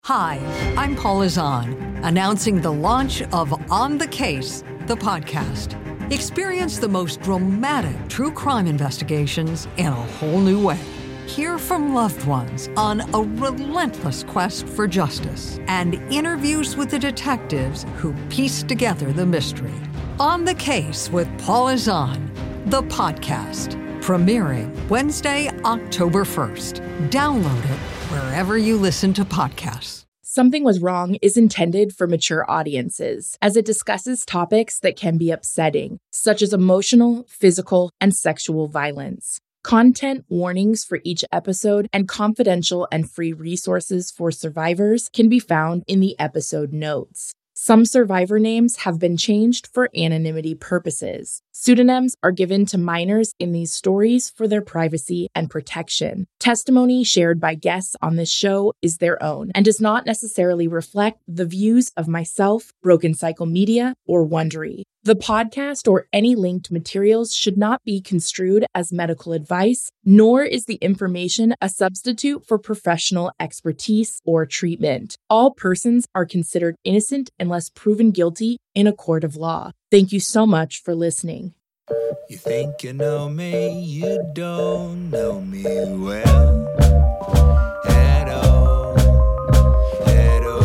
Hi, I'm Paula Zahn, announcing the launch of On the Case, the podcast. Experience the most dramatic true crime investigations in a whole new way. Hear from loved ones on a relentless quest for justice and interviews with the detectives who piece together the mystery. On the Case with Paula Zahn, the podcast, premiering Wednesday, October 1st. Download it wherever you listen to podcasts. Something Was Wrong is intended for mature audiences, as it discusses topics that can be upsetting, such as emotional, physical, and sexual violence. Content warnings for each episode and confidential and free resources for survivors can be found in the episode notes. Some survivor names have been changed for anonymity purposes. Pseudonyms are given to minors in these stories for their privacy and protection. Testimony shared by guests on this show is their own and does not necessarily reflect the views of myself, Broken Cycle Media, or Wondery. The podcast or any linked materials should not be construed as medical advice, nor is the information a substitute for professional expertise or treatment. All persons are considered innocent unless proven guilty in a court of law. Thank you so much for listening. You think you know me, you don't know me well at all, at all.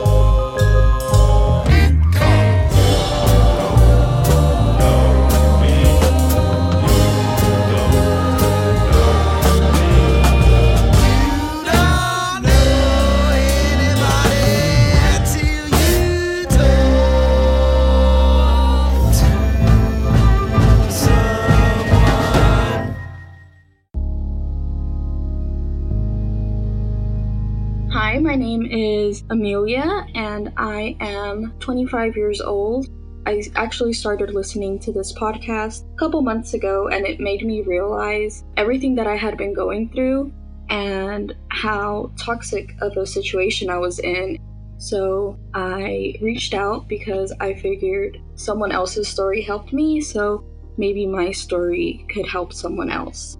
Hi, my name is Amelia, and I am 25 years old. I actually started listening to this podcast a couple months ago, and it made me realize everything that I had been going through and how toxic of a situation I was in. So I reached out because I figured someone else's story helped me, so maybe my story could help someone else.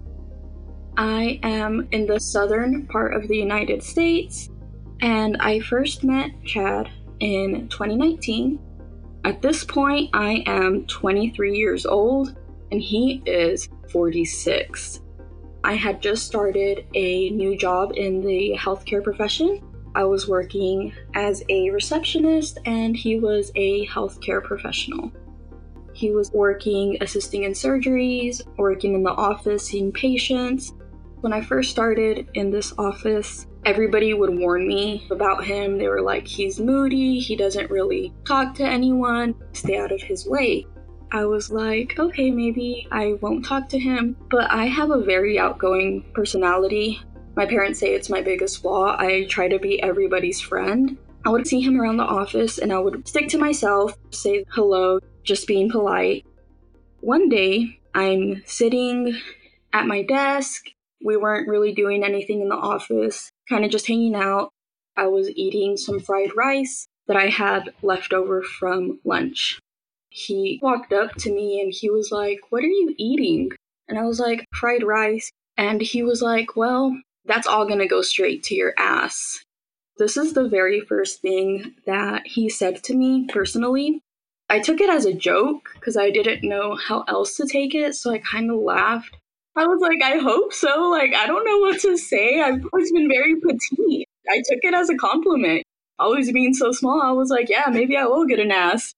I am in the southern part of the United States, and I first met Chad in 2019. At this point, I am 23 years old, and he is 46. I had just started a new job in the healthcare profession. I was working as a receptionist, and he was a healthcare professional. He was working assisting in surgeries, working in the office, seeing patients. When I first started in this office, everybody would warn me about him. They were like, he's moody, he doesn't really talk to anyone, stay out of his way. I was like, okay, maybe I won't talk to him, but I have a very outgoing personality. My parents say it's my biggest flaw. I try to be everybody's friend. I would see him around the office and I would stick to myself, say hello, just being polite. One day, I'm sitting at my desk. We weren't really doing anything in the office, kind of just hanging out. I was eating some fried rice that I had left over from lunch. He walked up to me and he was like, "What are you eating?" And I was like, "Fried rice." And he was like, "Well, that's all gonna go straight to your ass." This is the very first thing that he said to me personally. I took it as a joke because I didn't know how else to take it, so I kind of laughed. I was like, I hope so. I don't know what to say. I've always been very petite. I took it as a compliment. Always being so small, I was like, yeah, maybe I will get an ass.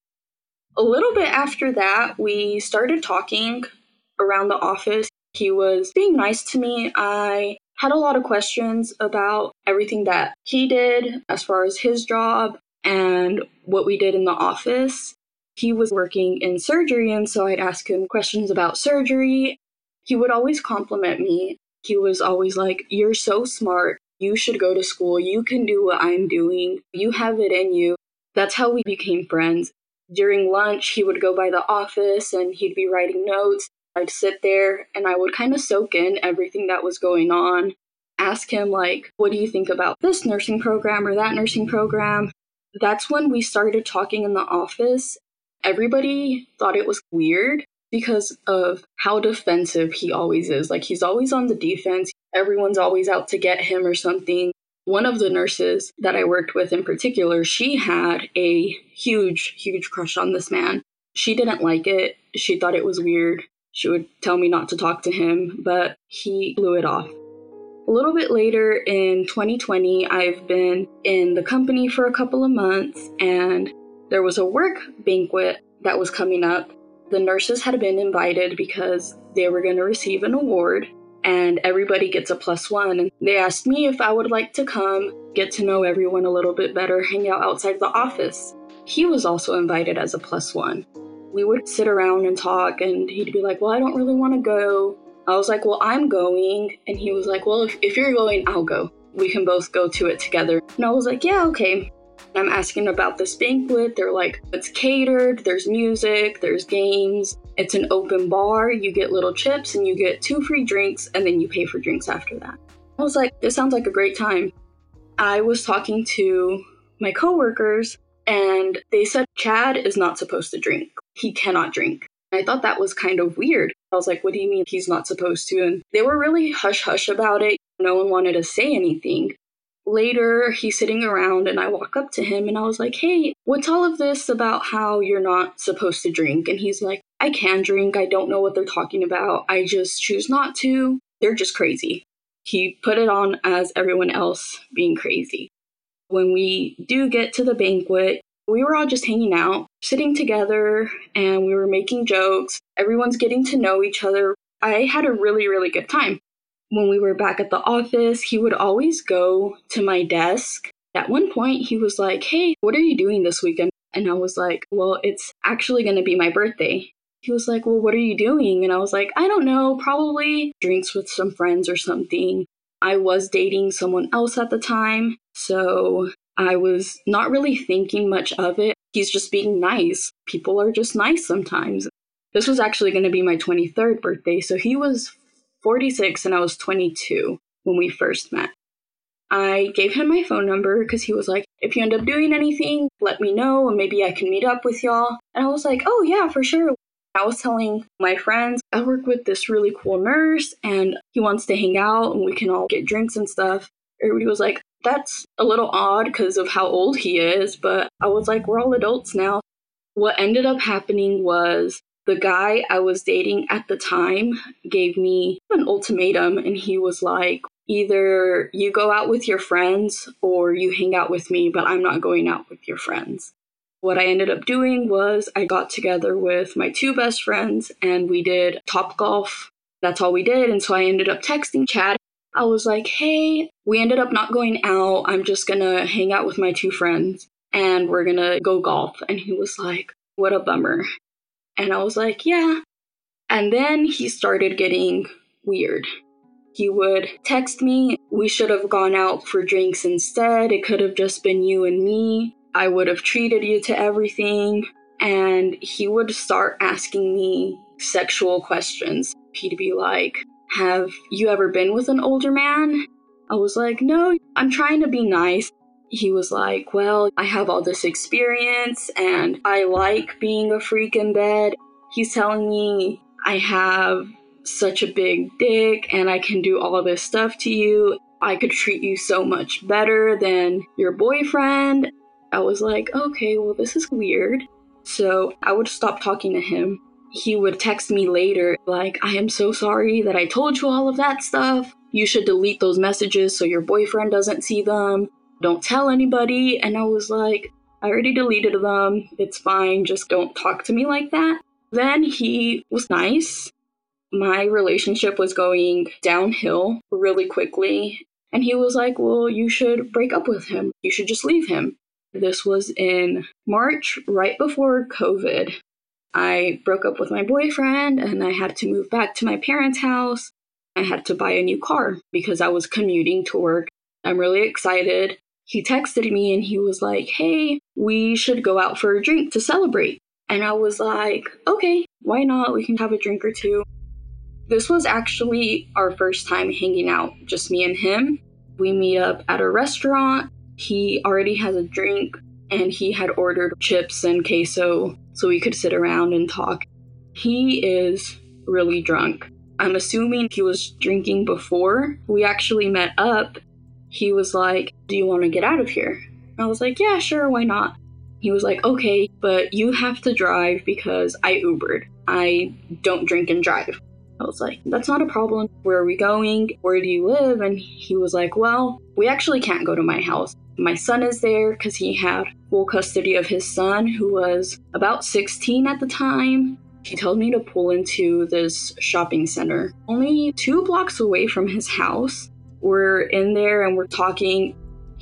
A little bit after that, we started talking around the office. He was being nice to me. I had a lot of questions about everything that he did as far as his job and what we did in the office. He was working in surgery, and so I'd ask him questions about surgery. He would always compliment me. He was always like, "You're so smart. You should go to school. You can do what I'm doing. You have it in you." That's how we became friends. During lunch, he would go by the office and he'd be writing notes. I'd sit there and I would kind of soak in everything that was going on. Ask him, what do you think about this nursing program or that nursing program? That's when we started talking in the office. Everybody thought it was weird because of how defensive he always is. He's always on the defense. Everyone's always out to get him or something. One of the nurses that I worked with in particular, she had a huge, huge crush on this man. She didn't like it. She thought it was weird. She would tell me not to talk to him, but he blew it off. A little bit later in 2020, I've been in the company for a couple of months, and there was a work banquet that was coming up. The nurses had been invited because they were going to receive an award, and everybody gets a +1. And they asked me if I would like to come, get to know everyone a little bit better, hang out outside the office. He was also invited as a +1. We would sit around and talk, and he'd be like, well, I don't really want to go. I was like, well, I'm going. And he was like, well, if you're going, I'll go. We can both go to it together. And I was like, yeah, okay. I'm asking about this banquet. They're like, it's catered, there's music, there's games. It's an open bar. You get little chips and you get 2 free drinks, and then you pay for drinks after that. I was like, this sounds like a great time. I was talking to my coworkers, and they said Chad is not supposed to drink. He cannot drink. I thought that was kind of weird. I was like, what do you mean he's not supposed to? And they were really hush-hush about it. No one wanted to say anything. Later, he's sitting around, and I walk up to him, and I was like, hey, what's all of this about how you're not supposed to drink? And he's like, I can drink. I don't know what they're talking about. I just choose not to. They're just crazy. He put it on as everyone else being crazy. When we do get to the banquet, we were all just hanging out, sitting together, and we were making jokes. Everyone's getting to know each other. I had a really, really good time. When we were back at the office, he would always go to my desk. At one point, he was like, hey, what are you doing this weekend? And I was like, well, it's actually going to be my birthday. He was like, well, what are you doing? And I was like, I don't know, probably drinks with some friends or something. I was dating someone else at the time, so I was not really thinking much of it. He's just being nice. People are just nice sometimes. This was actually going to be my 23rd birthday, so he was 46 and I was 22 when we first met. I gave him my phone number because he was like, if you end up doing anything, let me know and maybe I can meet up with y'all. And I was like, oh yeah, for sure. I was telling my friends, I work with this really cool nurse and he wants to hang out and we can all get drinks and stuff. Everybody was like, that's a little odd because of how old he is, but I was like, we're all adults now. What ended up happening was the guy I was dating at the time gave me an ultimatum, and he was like, either you go out with your friends or you hang out with me, but I'm not going out with your friends. What I ended up doing was I got together with my 2 best friends and we did Topgolf. That's all we did. And so I ended up texting Chad. I was like, hey, we ended up not going out. I'm just going to hang out with my 2 friends and we're going to go golf. And he was like, what a bummer. And I was like, yeah. And then he started getting weird. He would text me, we should have gone out for drinks instead. It could have just been you and me. I would have treated you to everything. And he would start asking me sexual questions. He'd be like, have you ever been with an older man? I was like, no, I'm trying to be nice. He was like, well, I have all this experience and I like being a freak in bed. He's telling me I have such a big dick and I can do all this stuff to you. I could treat you so much better than your boyfriend. I was like, okay, well, this is weird. So I would stop talking to him. He would text me later, like, I am so sorry that I told you all of that stuff. You should delete those messages so your boyfriend doesn't see them. Don't tell anybody. And I was like, I already deleted them. It's fine. Just don't talk to me like that. Then he was nice. My relationship was going downhill really quickly. And he was like, well, you should break up with him. You should just leave him. This was in March, right before COVID. I broke up with my boyfriend and I had to move back to my parents' house. I had to buy a new car because I was commuting to work. I'm really excited. He texted me and he was like, hey, we should go out for a drink to celebrate. And I was like, okay, why not? We can have a drink or two. This was actually our first time hanging out, just me and him. We meet up at a restaurant. He already has a drink and he had ordered chips and queso so we could sit around and talk. He is really drunk. I'm assuming he was drinking before we actually met up. he was like, do you want to get out of here? I was like, yeah, sure, why not? He was like, okay, but you have to drive because I Ubered. I don't drink and drive. I was like, that's not a problem. Where are we going? Where do you live? And he was like, well, we actually can't go to my house. My son is there because he had full custody of his son, who was about 16 at the time. He told me to pull into this shopping center, only 2 blocks away from his house. We're in there and we're talking.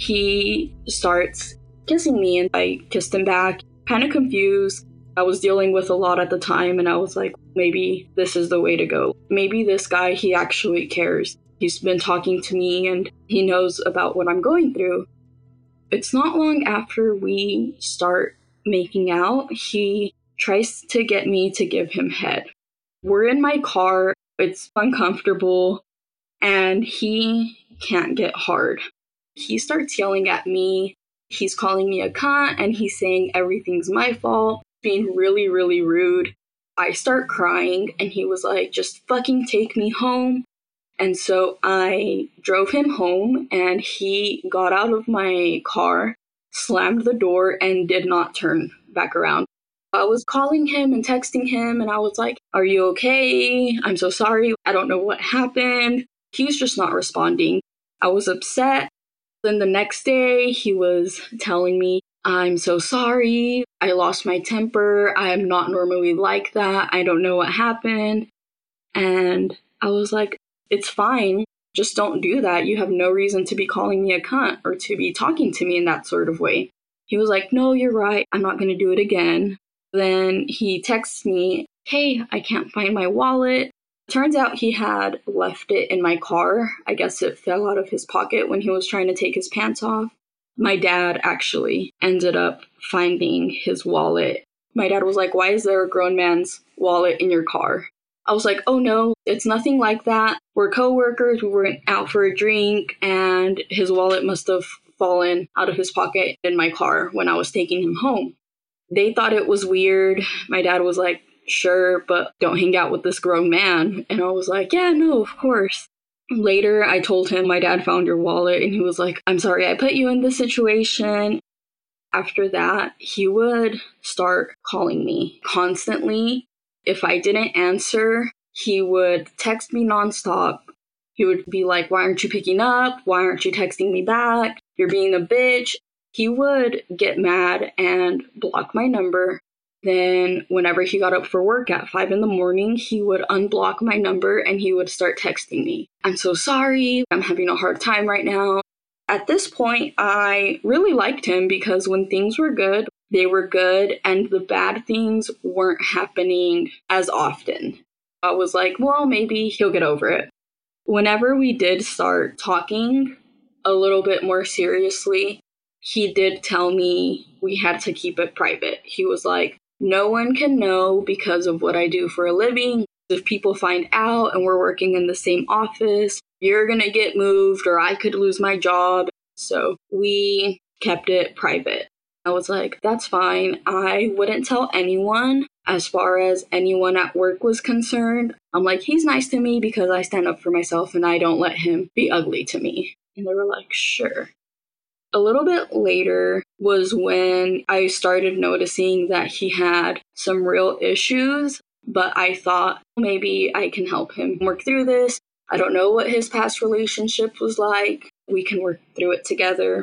He starts kissing me and I kissed him back, kind of confused. I was dealing with a lot at the time and I was like, maybe this is the way to go. Maybe this guy, he actually cares. He's been talking to me and he knows about what I'm going through. It's not long after we start making out, he tries to get me to give him head. We're in my car, it's uncomfortable, and he can't get hard. He starts yelling at me. He's calling me a cunt and he's saying everything's my fault, being really, really rude. I start crying and he was like, just fucking take me home. And so I drove him home and he got out of my car, slammed the door, and did not turn back around. I was calling him and texting him and I was like, are you okay? I'm so sorry. I don't know what happened. He's just not responding. I was upset. Then the next day he was telling me, I'm so sorry. I lost my temper. I am not normally like that. I don't know what happened. And I was like, it's fine. Just don't do that. You have no reason to be calling me a cunt or to be talking to me in that sort of way. He was like, no, you're right. I'm not going to do it again. Then he texts me, hey, I can't find my wallet. Turns out he had left it in my car. I guess it fell out of his pocket when he was trying to take his pants off. My dad actually ended up finding his wallet. My dad was like, why is there a grown man's wallet in your car? I was like, oh no, it's nothing like that. We're coworkers, we went out for a drink, and his wallet must have fallen out of his pocket in my car when I was taking him home. They thought it was weird. My dad was like, sure, but don't hang out with this grown man. And I was like, yeah, no, of course. Later, I told him my dad found your wallet, and he was like, I'm sorry I put you in this situation. After that, he would start calling me constantly. If I didn't answer, he would text me nonstop. He would be like, why aren't you picking up? Why aren't you texting me back? You're being a bitch. He would get mad and block my number. Then whenever he got up for work at 5 a.m, he would unblock my number and he would start texting me. I'm so sorry. I'm having a hard time right now. At this point, I really liked him because when things were good, they were good, and the bad things weren't happening as often. I was like, well, maybe he'll get over it. Whenever we did start talking a little bit more seriously, he did tell me we had to keep it private. He was like, no one can know because of what I do for a living. If people find out and we're working in the same office, you're going to get moved or I could lose my job. So we kept it private. I was like, that's fine. I wouldn't tell anyone as far as anyone at work was concerned. I'm like, he's nice to me because I stand up for myself and I don't let him be ugly to me. And they were like, sure. A little bit later was when I started noticing that he had some real issues, but I thought maybe I can help him work through this. I don't know what his past relationship was like. We can work through it together.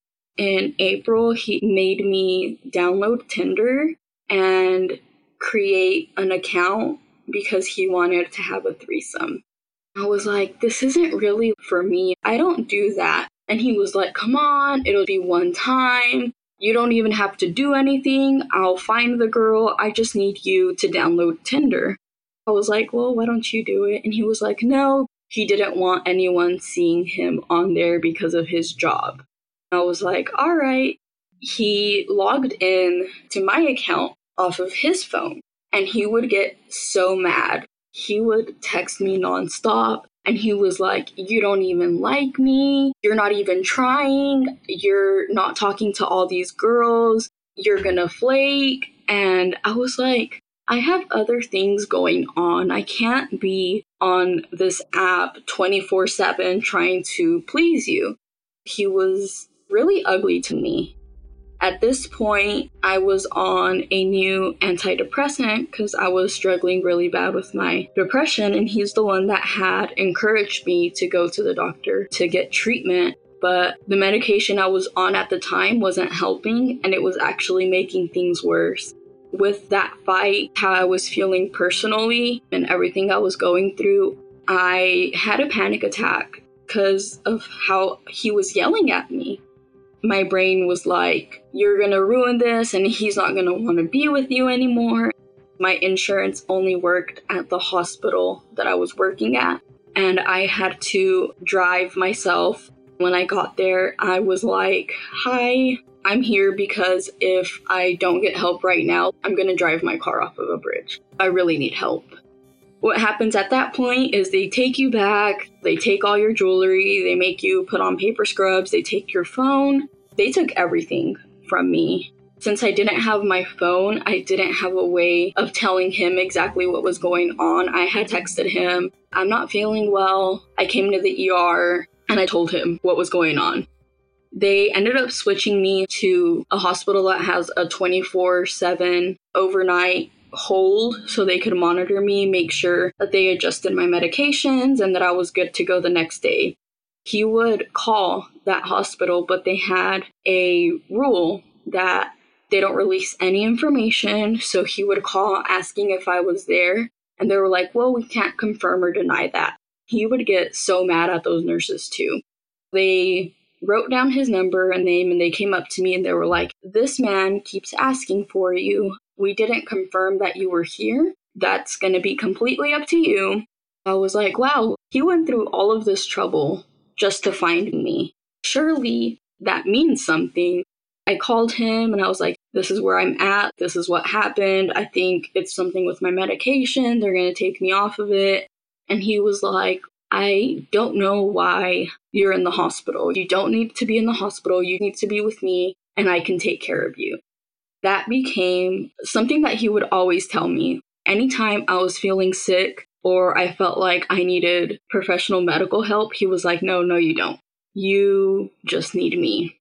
In April, he made me download Tinder and create an account because he wanted to have a threesome. I was like, this isn't really for me. I don't do that. And he was like, come on, it'll be one time. You don't even have to do anything. I'll find the girl. I just need you to download Tinder. I was like, well, why don't you do it? And he was like, no, he didn't want anyone seeing him on there because of his job. I was like, all right. He logged in to my account off of his phone, and he would get so mad. He would text me nonstop. And he was like, you don't even like me. You're not even trying. You're not talking to all these girls. You're gonna flake. And I was like, I have other things going on. I can't be on this app 24/7 trying to please you. He was really ugly to me. At this point, I was on a new antidepressant because I was struggling really bad with my depression, and he's the one that had encouraged me to go to the doctor to get treatment. But the medication I was on at the time wasn't helping, and it was actually making things worse. With that fight, how I was feeling personally and everything I was going through, I had a panic attack because of how he was yelling at me. My brain was like, you're gonna ruin this and he's not gonna want to be with you anymore. My insurance only worked at the hospital that I was working at, and I had to drive myself. When I got there, I was like, hi, I'm here because if I don't get help right now, I'm gonna drive my car off of a bridge. I really need help. What happens at that point is they take you back, they take all your jewelry, they make you put on paper scrubs, they take your phone. They took everything from me. Since I didn't have my phone, I didn't have a way of telling him exactly what was going on. I had texted him, I'm not feeling well. I came to the ER and I told him what was going on. They ended up switching me to a hospital that has a 24/7 overnight hold so they could monitor me, make sure that they adjusted my medications and that I was good to go the next day. He would call that hospital, but they had a rule that they don't release any information. So he would call asking if I was there, and they were like, well, we can't confirm or deny that. He would get so mad at those nurses too. They wrote down his number and name, and they came up to me and they were like, this man keeps asking for you. We didn't confirm that you were here. That's going to be completely up to you. I was like, wow, he went through all of this trouble just to find me. Surely that means something. I called him and I was like, this is where I'm at. This is what happened. I think it's something with my medication. They're going to take me off of it. And he was like, I don't know why you're in the hospital. You don't need to be in the hospital. You need to be with me and I can take care of you. That became something that he would always tell me. Anytime I was feeling sick or I felt like I needed professional medical help, he was like, no, you don't. You just need me.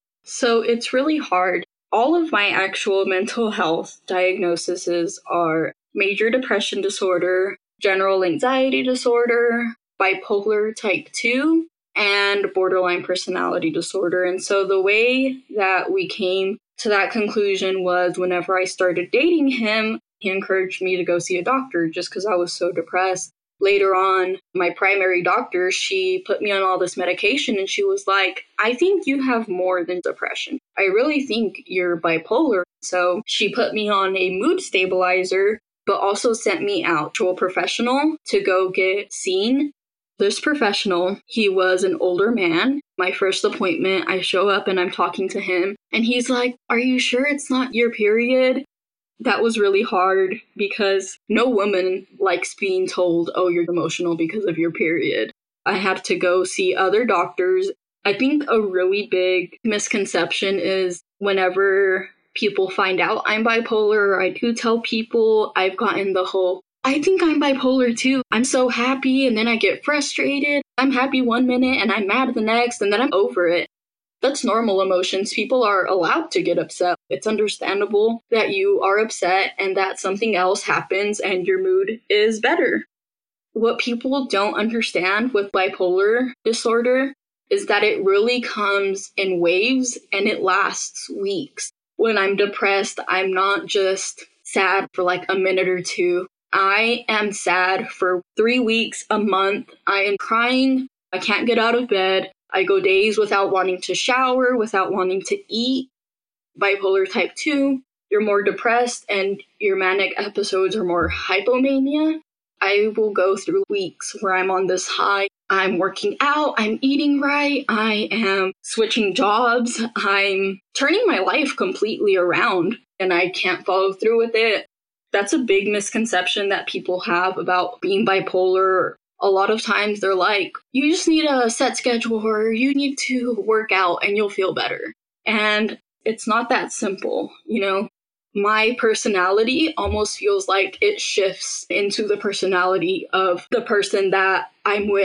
So it's really hard. All of my actual mental health diagnoses are major depression disorder, general anxiety disorder, bipolar type 2, and borderline personality disorder. And so the way that we came to that conclusion was whenever I started dating him, he encouraged me to go see a doctor just because I was so depressed. Later on, my primary doctor, she put me on all this medication and she was like, I think you have more than depression. I really think you're bipolar. So she put me on a mood stabilizer, but also sent me out to a professional to go get seen. This professional, he was an older man. My first appointment, I show up and I'm talking to him and he's like, are you sure it's not your period? That was really hard because no woman likes being told, oh, you're emotional because of your period. I had to go see other doctors. I think a really big misconception is whenever people find out I'm bipolar, or I do tell people, I've gotten the whole, I think I'm bipolar too. I'm so happy and then I get frustrated. I'm happy one minute and I'm mad the next and then I'm over it. That's normal emotions. People are allowed to get upset. It's understandable that you are upset and that something else happens and your mood is better. What people don't understand with bipolar disorder is that it really comes in waves and it lasts weeks. When I'm depressed, I'm not just sad for like a minute or two. I am sad for 3 weeks, a month. I am crying. I can't get out of bed. I go days without wanting to shower, without wanting to eat. Bipolar type 2, you're more depressed and your manic episodes are more hypomania. I will go through weeks where I'm on this high. I'm working out, I'm eating right, I am switching jobs, I'm turning my life completely around and I can't follow through with it. That's a big misconception that people have about being bipolar. A lot of times they're like, you just need a set schedule or you need to work out and you'll feel better. And it's not that simple, you know? My personality almost feels like it shifts into the personality of the person that I'm with.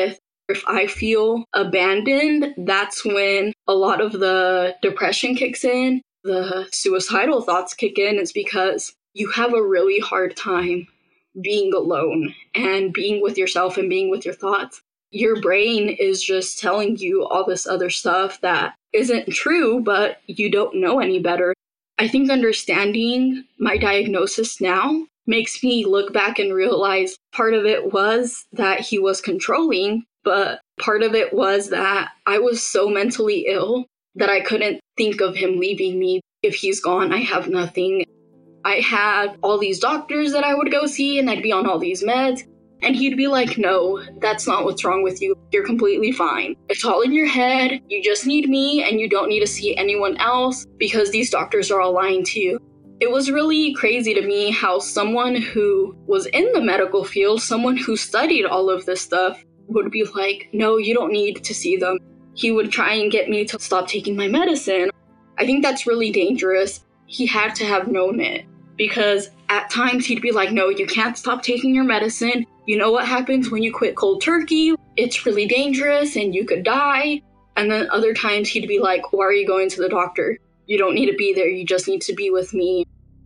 If I feel abandoned, that's when a lot of the depression kicks in, the suicidal thoughts kick in. It's because you have a really hard time being alone and being with yourself and being with your thoughts. Your brain is just telling you all this other stuff that isn't true, but you don't know any better. I think understanding my diagnosis now makes me look back and realize part of it was that he was controlling, but part of it was that I was so mentally ill that I couldn't think of him leaving me. If he's gone, I have nothing. I had all these doctors that I would go see, and I'd be on all these meds. And he'd be like, no, that's not what's wrong with you. You're completely fine. It's all in your head. You just need me, and you don't need to see anyone else because these doctors are all lying to you. It was really crazy to me how someone who was in the medical field, someone who studied all of this stuff, would be like, no, you don't need to see them. He would try and get me to stop taking my medicine. I think that's really dangerous. He had to have known it because at times he'd be like, no, you can't stop taking your medicine. You know what happens when you quit cold turkey? It's really dangerous and you could die. And then other times he'd be like, why are you going to the doctor? You don't need to be there. You just need to be with me.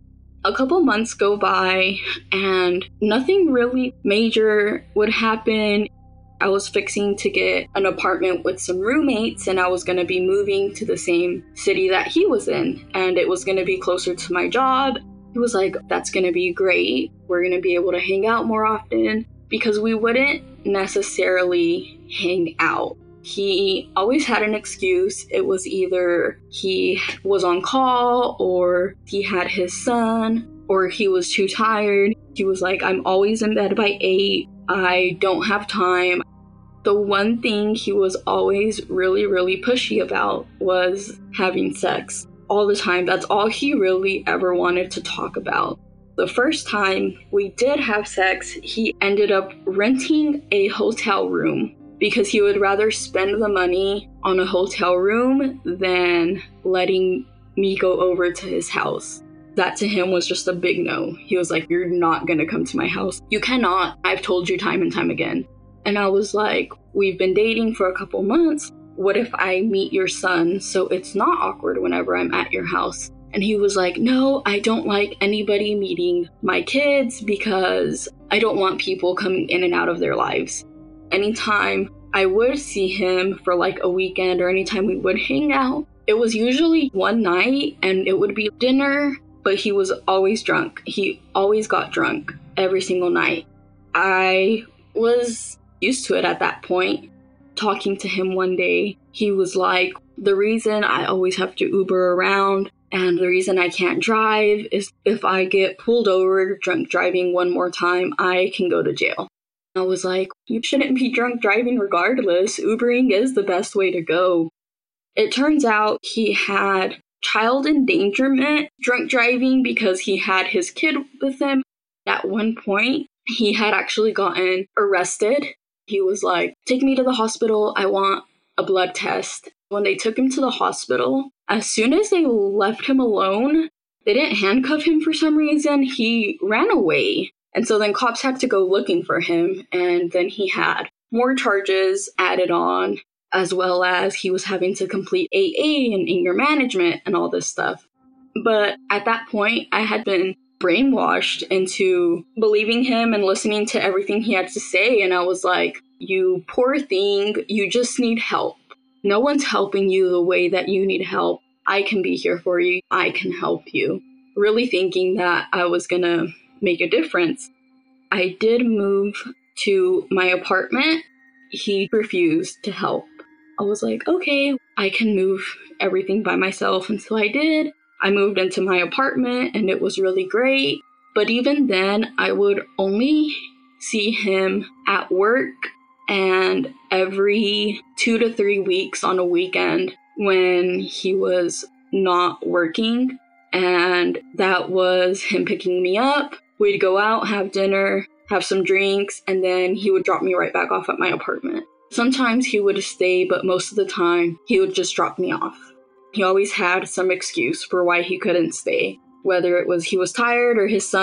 A couple months go by and nothing really major would happen. I was fixing to get an apartment with some roommates and I was going to be moving to the same city that he was in. And it was going to be closer to my job. He was like, that's going to be great. We're going to be able to hang out more often because we wouldn't necessarily hang out. He always had an excuse. It was either he was on call or he had his son or he was too tired. He was like, I'm always in bed by 8. I don't have time. The one thing he was always really, really pushy about was having sex all the time. That's all he really ever wanted to talk about. The first time we did have sex, he ended up renting a hotel room because he would rather spend the money on a hotel room than letting me go over to his house. That to him was just a big no. He was like, you're not gonna come to my house. You cannot. I've told you time and time again. And I was like, we've been dating for a couple months. What if I meet your son so it's not awkward whenever I'm at your house? And he was like, no, I don't like anybody meeting my kids because I don't want people coming in and out of their lives. Anytime I would see him for like a weekend or anytime we would hang out, it was usually one night and it would be dinner, but he was always drunk. He always got drunk every single night. I was used to it at that point. Talking to him one day, he was like, the reason I always have to Uber around and the reason I can't drive is if I get pulled over drunk driving one more time, I can go to jail. I was like, you shouldn't be drunk driving regardless. Ubering is the best way to go. It turns out he had child endangerment drunk driving because he had his kid with him. At one point, he had actually gotten arrested. He was like, take me to the hospital. I want a blood test. When they took him to the hospital, as soon as they left him alone, they didn't handcuff him for some reason. He ran away. And so then cops had to go looking for him. And then he had more charges added on, as well as he was having to complete AA and anger management and all this stuff. But at that point, I had been brainwashed into believing him and listening to everything he had to say. And I was like, you poor thing, you just need help. No one's helping you the way that you need help. I can be here for you. I can help you. Really thinking that I was going to make a difference. I did move to my apartment. He refused to help. I was like, okay, I can move everything by myself. And so I did. I moved into my apartment and it was really great. But even then, I would only see him at work and every 2 to 3 weeks on a weekend when he was not working. And that was him picking me up. We'd go out, have dinner, have some drinks, and then he would drop me right back off at my apartment. Sometimes he would stay, but most of the time he would just drop me off. He always had some excuse for why he couldn't stay, whether it was he was tired or his son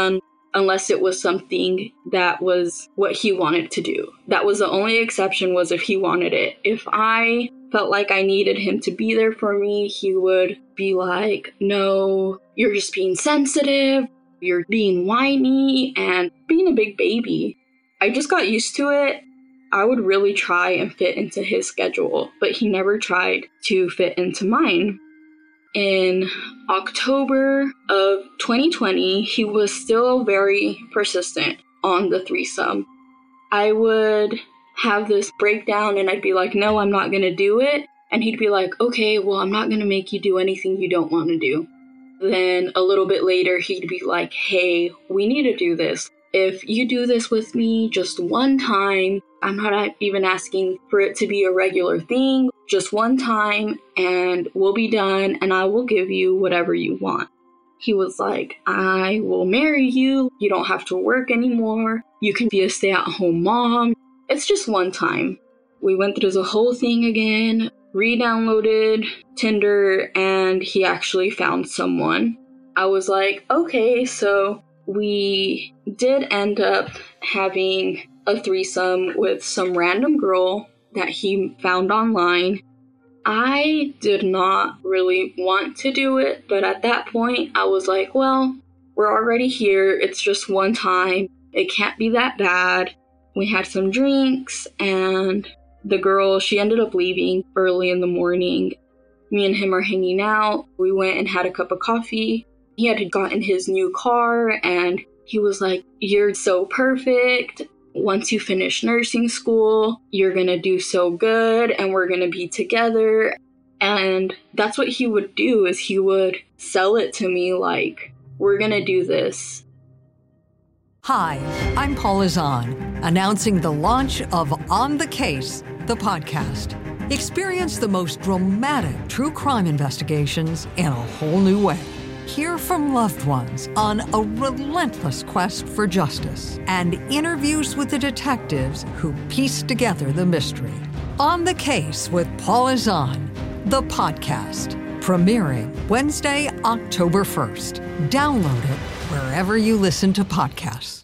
unless it was something that was what he wanted to do. That was the only exception, was if he wanted it. If I felt like I needed him to be there for me, he would be like, no, you're just being sensitive, you're being whiny, and being a big baby. I just got used to it. I would really try and fit into his schedule, but he never tried to fit into mine. In October of 2020, he was still very persistent on the threesome. I would have this breakdown and I'd be like, no, I'm not going to do it. And he'd be like, okay, well, I'm not going to make you do anything you don't want to do. Then a little bit later, he'd be like, hey, we need to do this. If you do this with me just one time, I'm not even asking for it to be a regular thing, just one time, and we'll be done, and I will give you whatever you want. He was like, I will marry you. You don't have to work anymore. You can be a stay-at-home mom. It's just one time. We went through the whole thing again, re-downloaded Tinder, and he actually found someone. I was like, okay, so we did end up having a threesome with some random girl that he found online. I did not really want to do it, but at that point I was like, well, we're already here. It's just one time. It can't be that bad. We had some drinks and the girl, she ended up leaving early in the morning. Me and him are hanging out. We went and had a cup of coffee. He had gotten his new car and he was like, you're so perfect. Once you finish nursing school, you're going to do so good and we're going to be together. And that's what he would do, is he would sell it to me like, we're going to do this. Hi, I'm Paula Zahn, announcing the launch of On the Case, the podcast. Experience the most dramatic true crime investigations in a whole new way. Hear from loved ones on a relentless quest for justice and interviews with the detectives who piece together the mystery. On the Case with Paula Zahn, the podcast, premiering Wednesday, October 1st. Download it wherever you listen to podcasts.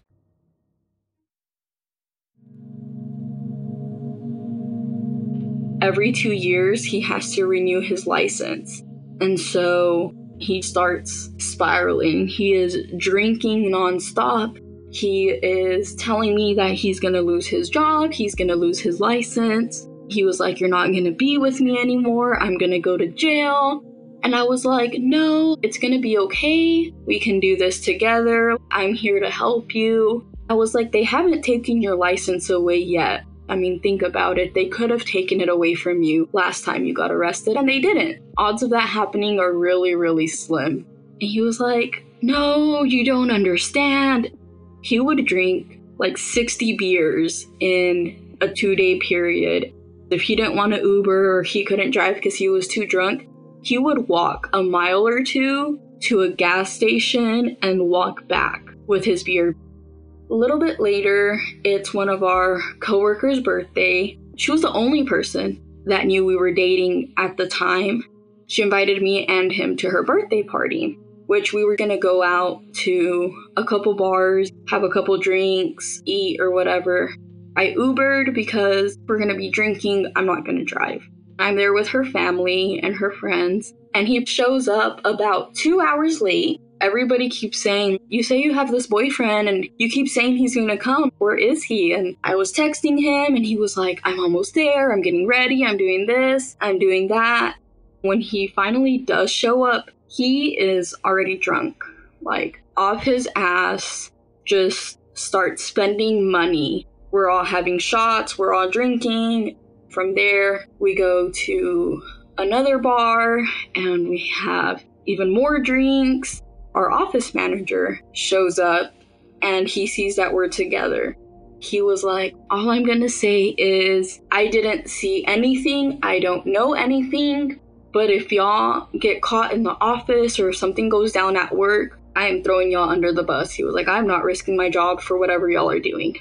Every 2 years, he has to renew his license. And so he starts spiraling. He is drinking nonstop. He is telling me that he's going to lose his job. He's going to lose his license. He was like, you're not going to be with me anymore. I'm going to go to jail. And I was like, no, it's going to be okay. We can do this together. I'm here to help you. I was like, they haven't taken your license away yet. I mean, think about it. They could have taken it away from you last time you got arrested, and they didn't. Odds of that happening are really, really slim. And he was like, no, you don't understand. He would drink like 60 beers in a 2-day period. If he didn't want to Uber or he couldn't drive because he was too drunk, he would walk a mile or two to a gas station and walk back with his beer. A little bit later, it's one of our coworkers' birthday. She was the only person that knew we were dating at the time. She invited me and him to her birthday party, which we were going to go out to a couple bars, have a couple drinks, eat or whatever. I Ubered because we're going to be drinking. I'm not going to drive. I'm there with her family and her friends, and he shows up about 2 hours late. Everybody keeps saying, you say you have this boyfriend and you keep saying he's going to come. Where is he? And I was texting him and he was like, I'm almost there. I'm getting ready. I'm doing this. I'm doing that. When he finally does show up, he is already drunk, like off his ass, just starts spending money. We're all having shots. We're all drinking. From there, we go to another bar and we have even more drinks. Our office manager shows up and he sees that we're together. He was like, all I'm going to say is I didn't see anything. I don't know anything. But if y'all get caught in the office or something goes down at work, I am throwing y'all under the bus. He was like, I'm not risking my job for whatever y'all are doing.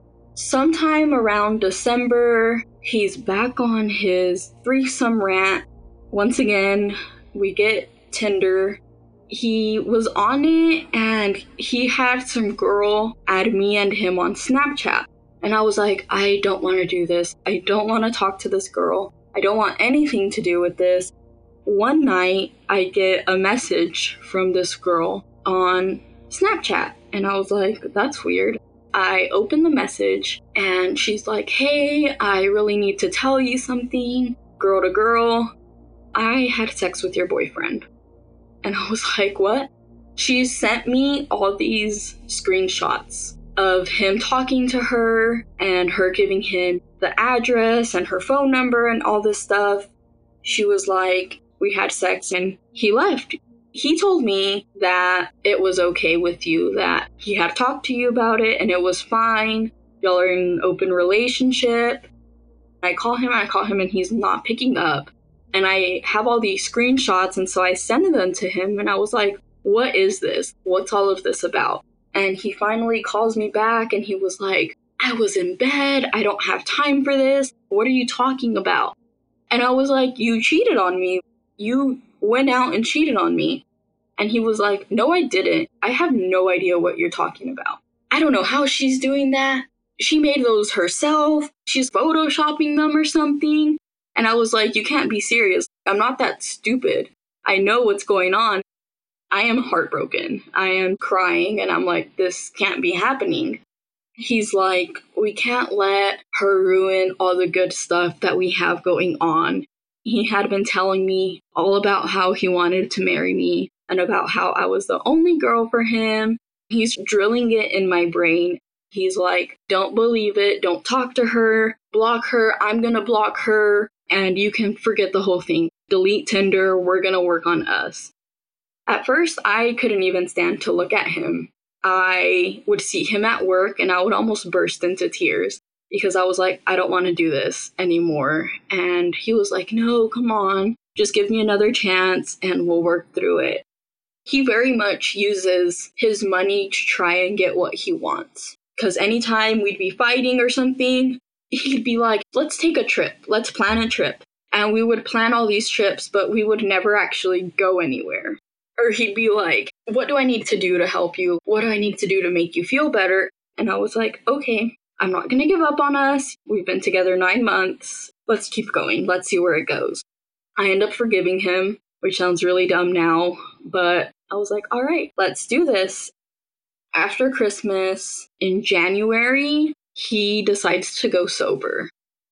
Sometime around December, he's back on his threesome rant. Once again, we get Tinder. He was on it and he had some girl add me and him on Snapchat. And I was like, I don't want to do this. I don't want to talk to this girl. I don't want anything to do with this. One night, I get a message from this girl on Snapchat. And I was like, that's weird. I open the message and she's like, hey, I really need to tell you something. Girl to girl, I had sex with your boyfriend. And I was like, what? She sent me all these screenshots of him talking to her and her giving him the address and her phone number and all this stuff. She was like, we had sex and he left. He told me that it was okay with you, that he had talked to you about it and it was fine. Y'all are in an open relationship. I call him and he's not picking up. And I have all these screenshots, and so I sent them to him, and I was like, what is this? What's all of this about? And he finally calls me back, and he was like, I was in bed. I don't have time for this. What are you talking about? And I was like, you cheated on me. You went out and cheated on me. And he was like, no, I didn't. I have no idea what you're talking about. I don't know how she's doing that. She made those herself. She's photoshopping them or something. And I was like, you can't be serious. I'm not that stupid. I know what's going on. I am heartbroken. I am crying. And I'm like, this can't be happening. He's like, we can't let her ruin all the good stuff that we have going on. He had been telling me all about how he wanted to marry me and about how I was the only girl for him. He's drilling it in my brain. He's like, don't believe it. Don't talk to her. Block her. I'm going to block her. And you can forget the whole thing. Delete Tinder. We're going to work on us. At first, I couldn't even stand to look at him. I would see him at work and I would almost burst into tears because I was like, I don't want to do this anymore. And he was like, no, come on. Just give me another chance and we'll work through it. He very much uses his money to try and get what he wants. Because anytime we'd be fighting or something, he'd be like, let's take a trip. Let's plan a trip. And we would plan all these trips, but we would never actually go anywhere. Or he'd be like, what do I need to do to help you? What do I need to do to make you feel better? And I was like, okay, I'm not going to give up on us. We've been together 9 months. Let's keep going. Let's see where it goes. I end up forgiving him, which sounds really dumb now, but I was like, all right, let's do this. After Christmas, in January, he decides to go sober.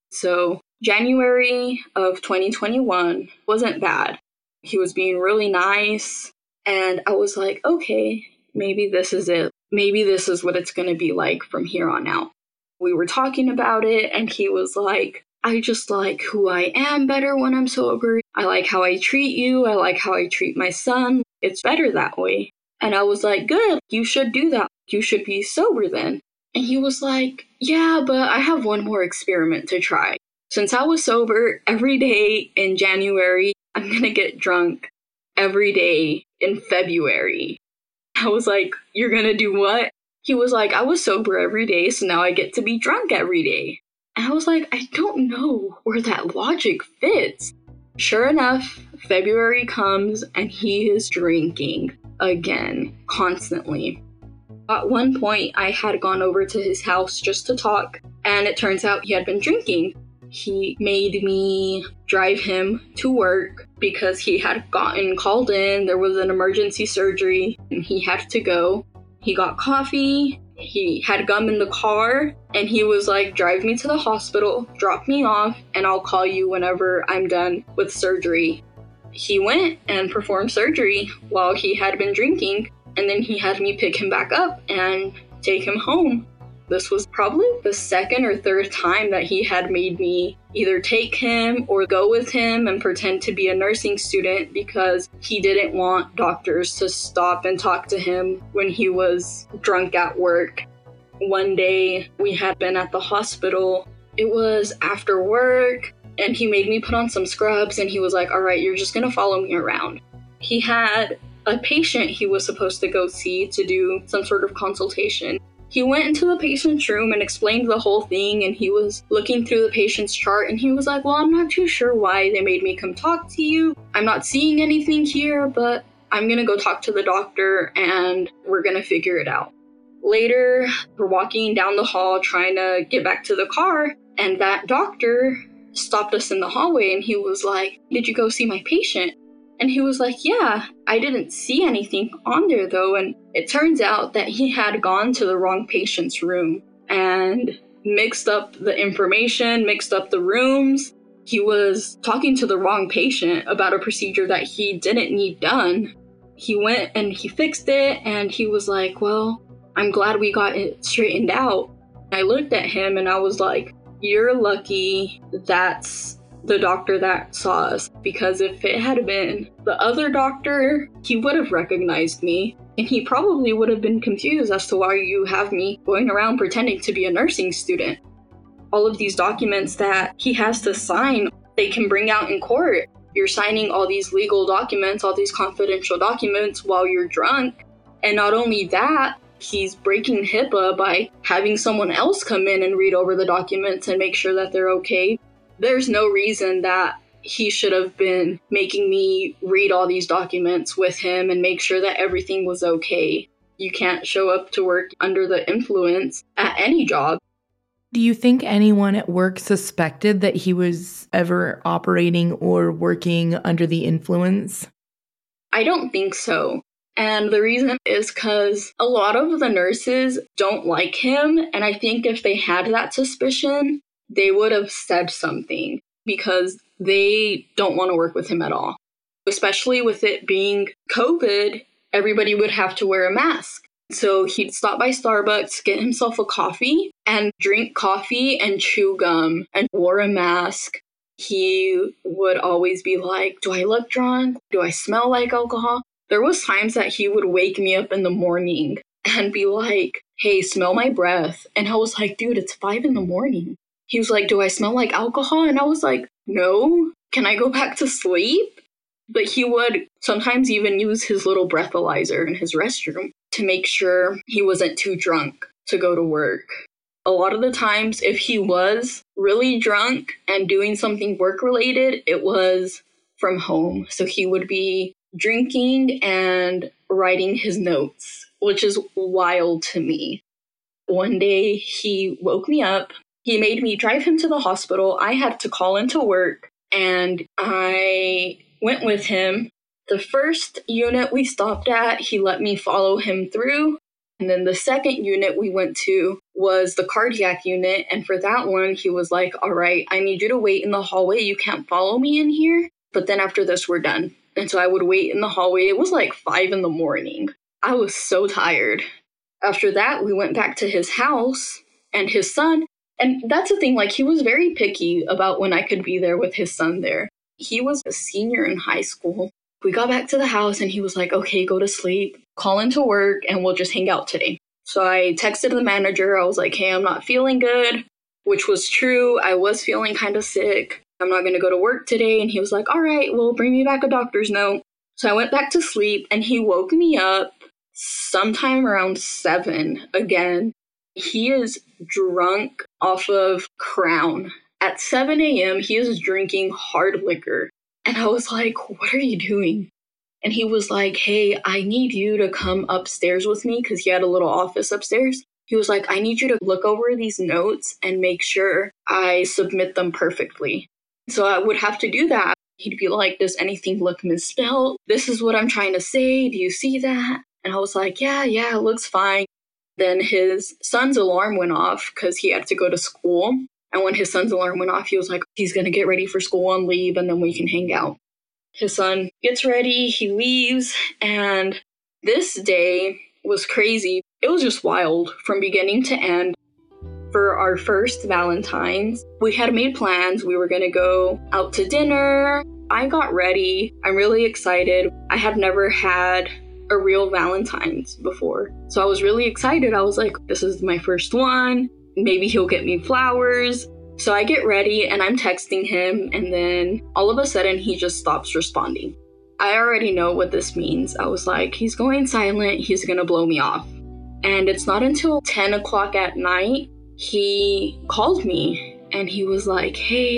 So January of 2021 wasn't bad. He was being really nice. And I was like, okay, maybe this is it. Maybe this is what it's going to be like from here on out. We were talking about it and he was like, I just like who I am better when I'm sober. I like how I treat you. I like how I treat my son. It's better that way. And I was like, good, you should do that. You should be sober then. And he was like, yeah, but I have one more experiment to try. Since I was sober every day in January, I'm going to get drunk every day in February. I was like, you're going to do what? He was like, I was sober every day, so now I get to be drunk every day. And I was like, I don't know where that logic fits. Sure enough, February comes and he is drinking again, constantly. At one point, I had gone over to his house just to talk, and it turns out he had been drinking. He made me drive him to work because he had gotten called in. There was an emergency surgery, and he had to go. He got coffee. He had gum in the car, and he was like, drive me to the hospital, drop me off, and I'll call you whenever I'm done with surgery. He went and performed surgery while he had been drinking, and then he had me pick him back up and take him home. This was probably the second or third time that he had made me either take him or go with him and pretend to be a nursing student because he didn't want doctors to stop and talk to him when he was drunk at work. One day we had been at the hospital. It was after work and he made me put on some scrubs and he was like, all right, you're just going to follow me around. He had a patient he was supposed to go see to do some sort of consultation. He went into the patient's room and explained the whole thing, and he was looking through the patient's chart, and he was like, well, I'm not too sure why they made me come talk to you. I'm not seeing anything here, but I'm going to go talk to the doctor and we're going to figure it out. Later, we're walking down the hall trying to get back to the car, and that doctor stopped us in the hallway and he was like, "Did you go see my patient?" And he was like, "Yeah, I didn't see anything on there though." And it turns out that he had gone to the wrong patient's room and mixed up the information, mixed up the rooms. He was talking to the wrong patient about a procedure that he didn't need done. He went and he fixed it, and he was like, "Well, I'm glad we got it straightened out." I looked at him and I was like, "You're lucky that's the doctor that saw us, because if it had been the other doctor, he would have recognized me, and he probably would have been confused as to why you have me going around pretending to be a nursing student." All of these documents that he has to sign, they can bring out in court. You're signing all these legal documents, all these confidential documents while you're drunk. And not only that, he's breaking HIPAA by having someone else come in and read over the documents and make sure that they're okay. There's no reason that he should have been making me read all these documents with him and make sure that everything was okay. You can't show up to work under the influence at any job. Do you think anyone at work suspected that he was ever operating or working under the influence? I don't think so. And the reason is because a lot of the nurses don't like him. And I think if they had that suspicion, they would have said something, because they don't want to work with him at all. Especially with it being COVID, everybody would have to wear a mask. So he'd stop by Starbucks, get himself a coffee, and drink coffee and chew gum and wore a mask. He would always be like, "Do I look drunk? Do I smell like alcohol?" There was times that he would wake me up in the morning and be like, "Hey, smell my breath." And I was like, "Dude, it's 5 a.m. He was like, "Do I smell like alcohol?" And I was like, "No. Can I go back to sleep?" But he would sometimes even use his little breathalyzer in his restroom to make sure he wasn't too drunk to go to work. A lot of the times, if he was really drunk and doing something work-related, it was from home. So he would be drinking and writing his notes, which is wild to me. One day, he woke me up. He made me drive him to the hospital. I had to call into work, and I went with him. The first unit we stopped at, he let me follow him through. And then the second unit we went to was the cardiac unit. And for that one, he was like, "All right, I need you to wait in the hallway. You can't follow me in here. But then after this, we're done." And so I would wait in the hallway. It was like 5 a.m. I was so tired. After that, we went back to his house and his son. And that's the thing, like, he was very picky about when I could be there with his son there. He was a senior in high school. We got back to the house and he was like, "Okay, go to sleep, call into work, and we'll just hang out today." So I texted the manager. I was like, "Hey, I'm not feeling good," which was true. I was feeling kind of sick. "I'm not going to go to work today." And he was like, "All right, well, bring me back a doctor's note." So I went back to sleep and he woke me up sometime around 7 again. He is drunk off of Crown. At 7 a.m., he is drinking hard liquor. And I was like, "What are you doing?" And he was like, "Hey, I need you to come upstairs with me," because he had a little office upstairs. He was like, "I need you to look over these notes and make sure I submit them perfectly." So I would have to do that. He'd be like, "Does anything look misspelled? This is what I'm trying to say. Do you see that?" And I was like, yeah, it looks fine. Then his son's alarm went off because he had to go to school. And when his son's alarm went off, he was like, he's going to get ready for school and leave, and then we can hang out. His son gets ready, he leaves, and this day was crazy. It was just wild from beginning to end. For our first Valentine's, we had made plans. We were going to go out to dinner. I got ready. I'm really excited. I had never had a real Valentine's before. So I was really excited. I was like, this is my first one. Maybe he'll get me flowers. So I get ready and I'm texting him, and then all of a sudden he just stops responding. I already know what this means. I was like, he's going silent. He's going to blow me off. And it's not until 10 o'clock at night he called me and he was like, hey,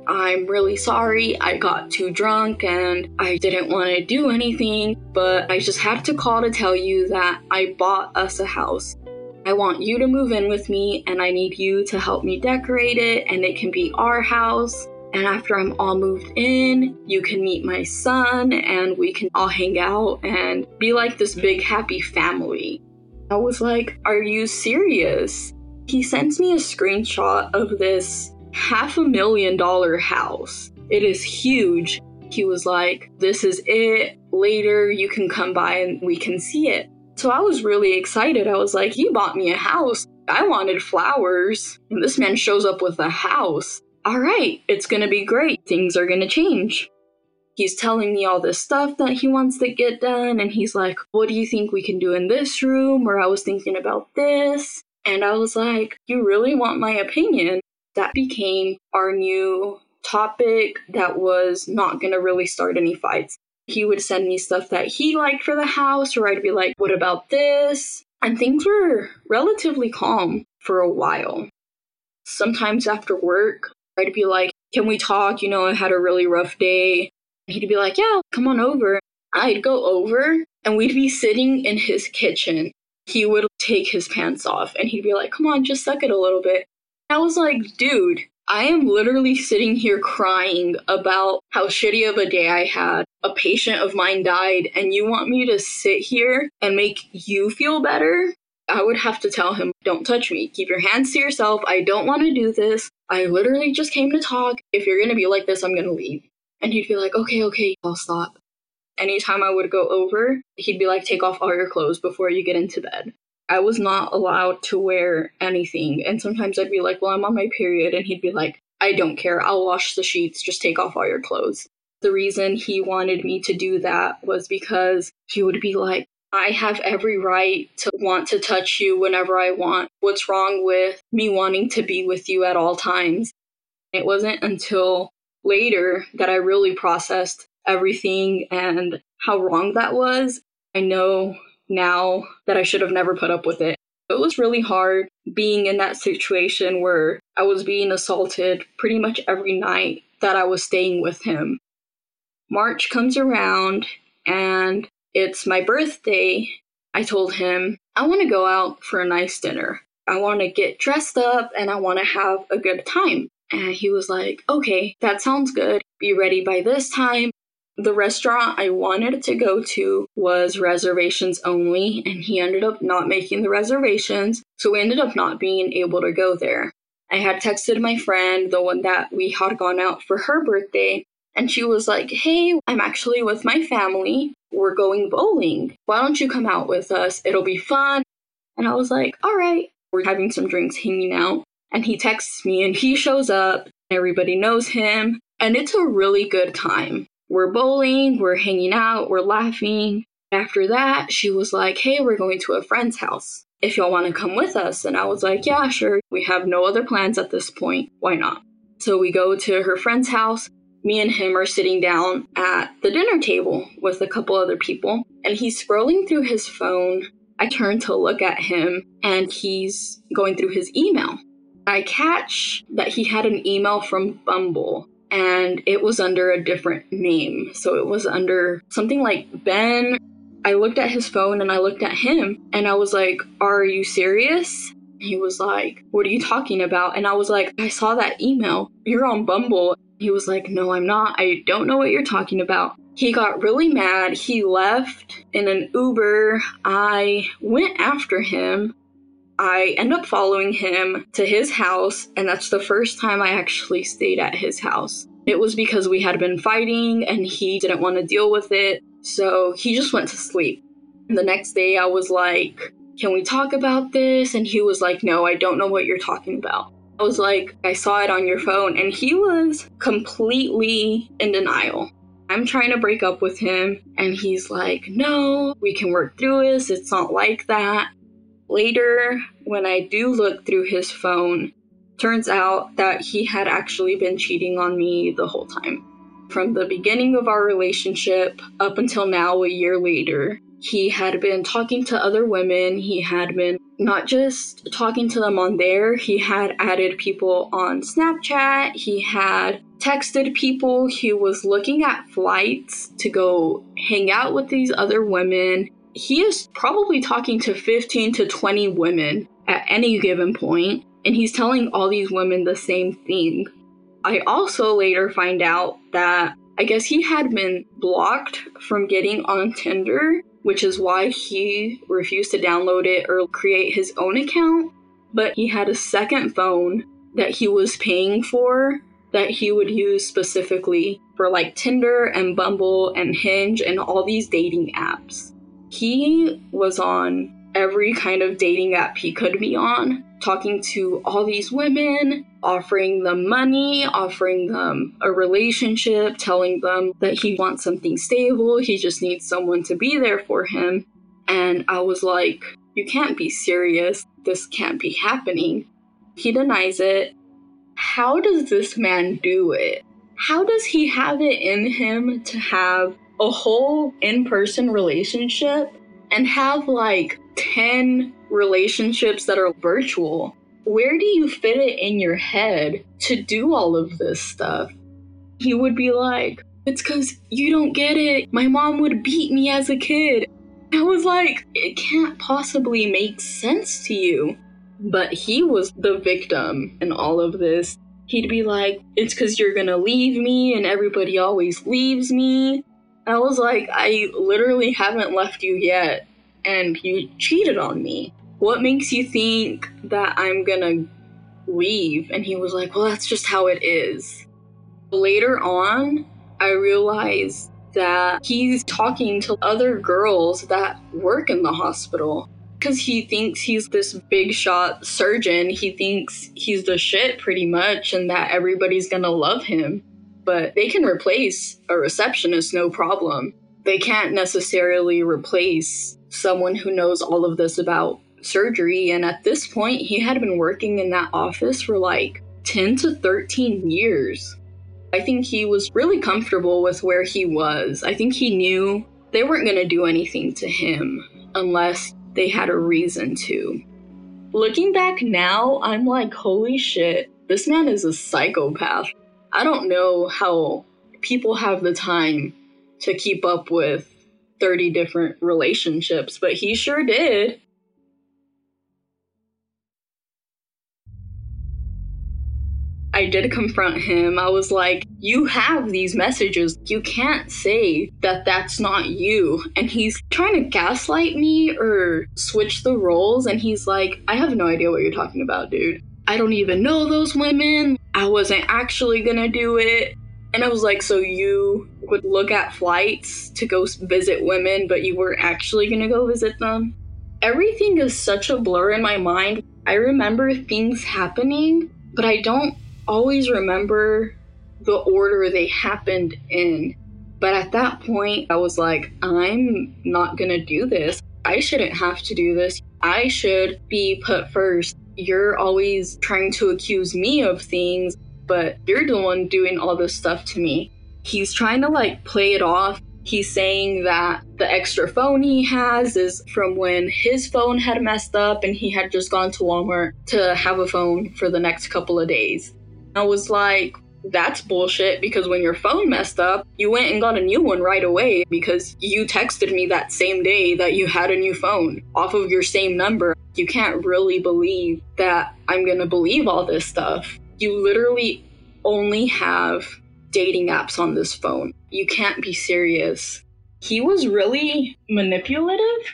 I'm really sorry. I got too drunk and I didn't want to do anything, but I just had to call to tell you that I bought us a house. I want you to move in with me and I need you to help me decorate it and it can be our house. And after I'm all moved in, you can meet my son and we can all hang out and be like this big happy family. I was like, are you serious? He sends me a screenshot of this $500,000 house. It is huge. He was like, this is it. Later, you can come by and we can see it. So I was really excited. I was like, you bought me a house. I wanted flowers. And this man shows up with a house. All right, it's going to be great. Things are going to change. He's telling me all this stuff that he wants to get done. And he's like, what do you think we can do in this room? Or I was thinking about this. And I was like, you really want my opinion? That became our new topic that was not going to really start any fights. He would send me stuff that he liked for the house, or I'd be like, what about this? And things were relatively calm for a while. Sometimes after work, I'd be like, can we talk? I had a really rough day. He'd be like, yeah, come on over. I'd go over and we'd be sitting in his kitchen. He would take his pants off and he'd be like, come on, just suck it a little bit. I was like, dude, I am literally sitting here crying about how shitty of a day I had. A patient of mine died and you want me to sit here and make you feel better? I would have to tell him, don't touch me. Keep your hands to yourself. I don't want to do this. I literally just came to talk. If you're going to be like this, I'm going to leave. And he'd be like, okay, I'll stop. Anytime I would go over, he'd be like, take off all your clothes before you get into bed. I was not allowed to wear anything. And sometimes I'd be like, well, I'm on my period. And he'd be like, I don't care. I'll wash the sheets. Just take off all your clothes. The reason he wanted me to do that was because he would be like, I have every right to want to touch you whenever I want. What's wrong with me wanting to be with you at all times? It wasn't until later that I really processed everything and how wrong that was. I know now that I should have never put up with it. It was really hard being in that situation where I was being assaulted pretty much every night that I was staying with him. March comes around and it's my birthday. I told him, I want to go out for a nice dinner. I want to get dressed up and I want to have a good time. And he was like, okay, that sounds good. Be ready by this time. The restaurant I wanted to go to was reservations only, and he ended up not making the reservations, so we ended up not being able to go there. I had texted my friend, the one that we had gone out for her birthday, and she was like, hey, I'm actually with my family. We're going bowling. Why don't you come out with us? It'll be fun. And I was like, all right. We're having some drinks, hanging out, and he texts me, and he shows up. Everybody knows him, and it's a really good time. We're bowling, we're hanging out, we're laughing. After that, she was like, hey, we're going to a friend's house. If y'all want to come with us. And I was like, yeah, sure. We have no other plans at this point. Why not? So we go to her friend's house. Me and him are sitting down at the dinner table with a couple other people. And he's scrolling through his phone. I turn to look at him and he's going through his email. I catch that he had an email from Bumble. And it was under a different name. So it was under something like Ben. I looked at his phone and I looked at him and I was like, are you serious? He was like, what are you talking about? And I was like, I saw that email. You're on Bumble. He was like, no, I'm not. I don't know what you're talking about. He got really mad. He left in an Uber. I went after him. I end up following him to his house, and that's the first time I actually stayed at his house. It was because we had been fighting, and he didn't want to deal with it, so he just went to sleep. And the next day, I was like, can we talk about this? And he was like, no, I don't know what you're talking about. I was like, I saw it on your phone, and he was completely in denial. I'm trying to break up with him, and he's like, no, we can work through this, it's not like that. Later, when I do look through his phone, turns out that he had actually been cheating on me the whole time. From the beginning of our relationship up until now, a year later, He had been talking to other women. He had been not just talking to them on there, he had added people on Snapchat. He had texted people. He was looking at flights to go hang out with these other women. He is probably talking to 15 to 20 women at any given point, and he's telling all these women the same thing. I also later find out that I guess he had been blocked from getting on Tinder, which is why he refused to download it or create his own account. But he had a second phone that he was paying for that he would use specifically for like Tinder and Bumble and Hinge and all these dating apps. He was on every kind of dating app he could be on, talking to all these women, offering them money, offering them a relationship, telling them that he wants something stable, he just needs someone to be there for him. And I was like, you can't be serious. This can't be happening. He denies it. How does this man do it? How does he have it in him to have a whole in-person relationship and have like 10 relationships that are virtual? Where do you fit it in your head to do all of this stuff? He would be like, it's because you don't get it. My mom would beat me as a kid. I was like, it can't possibly make sense to you. But he was the victim in all of this. He'd be like, it's because you're gonna leave me and everybody always leaves me. I was like, I literally haven't left you yet and you cheated on me. What makes you think that I'm gonna leave? And he was like, well, that's just how it is. Later on, I realized that he's talking to other girls that work in the hospital because he thinks he's this big shot surgeon. He thinks he's the shit pretty much and that everybody's gonna love him. But they can replace a receptionist, no problem. They can't necessarily replace someone who knows all of this about surgery. And at this point, he had been working in that office for like 10 to 13 years. I think he was really comfortable with where he was. I think he knew they weren't going to do anything to him unless they had a reason to. Looking back now, I'm like, holy shit, this man is a psychopath. I don't know how people have the time to keep up with 30 different relationships, but he sure did. I did confront him. I was like, you have these messages. You can't say that that's not you. And he's trying to gaslight me or switch the roles. And he's like, I have no idea what you're talking about, dude. I don't even know those women. I wasn't actually gonna do it. And I was like, so you would look at flights to go visit women, but you weren't actually gonna go visit them? Everything is such a blur in my mind. I remember things happening, but I don't always remember the order they happened in. But at that point, I was like, I'm not gonna do this. I shouldn't have to do this. I should be put first. You're always trying to accuse me of things, but you're the one doing all this stuff to me. He's trying to like play it off. He's saying that the extra phone he has is from when his phone had messed up and he had just gone to Walmart to have a phone for the next couple of days. I was like, that's bullshit, because when your phone messed up, you went and got a new one right away because you texted me that same day that you had a new phone off of your same number. You can't really believe that I'm gonna believe all this stuff. You literally only have dating apps on this phone. You can't be serious. He was really manipulative.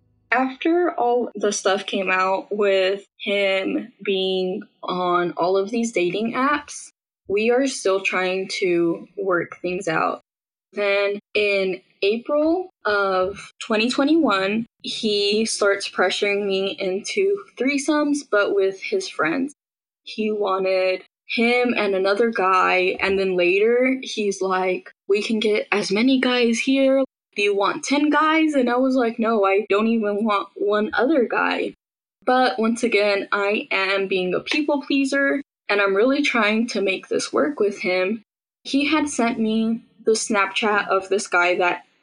After all the stuff came out with him being on all of these dating apps, we are still trying to work things out. Then in April of 2021, he starts pressuring me into threesomes, but with his friends. He wanted him and another guy, and then later he's like, we can get as many guys here. Do you want 10 guys? And I was like, no, I don't even want one other guy. But once again, I am being a people pleaser, and I'm really trying to make this work with him. He had sent me the Snapchat of this guy that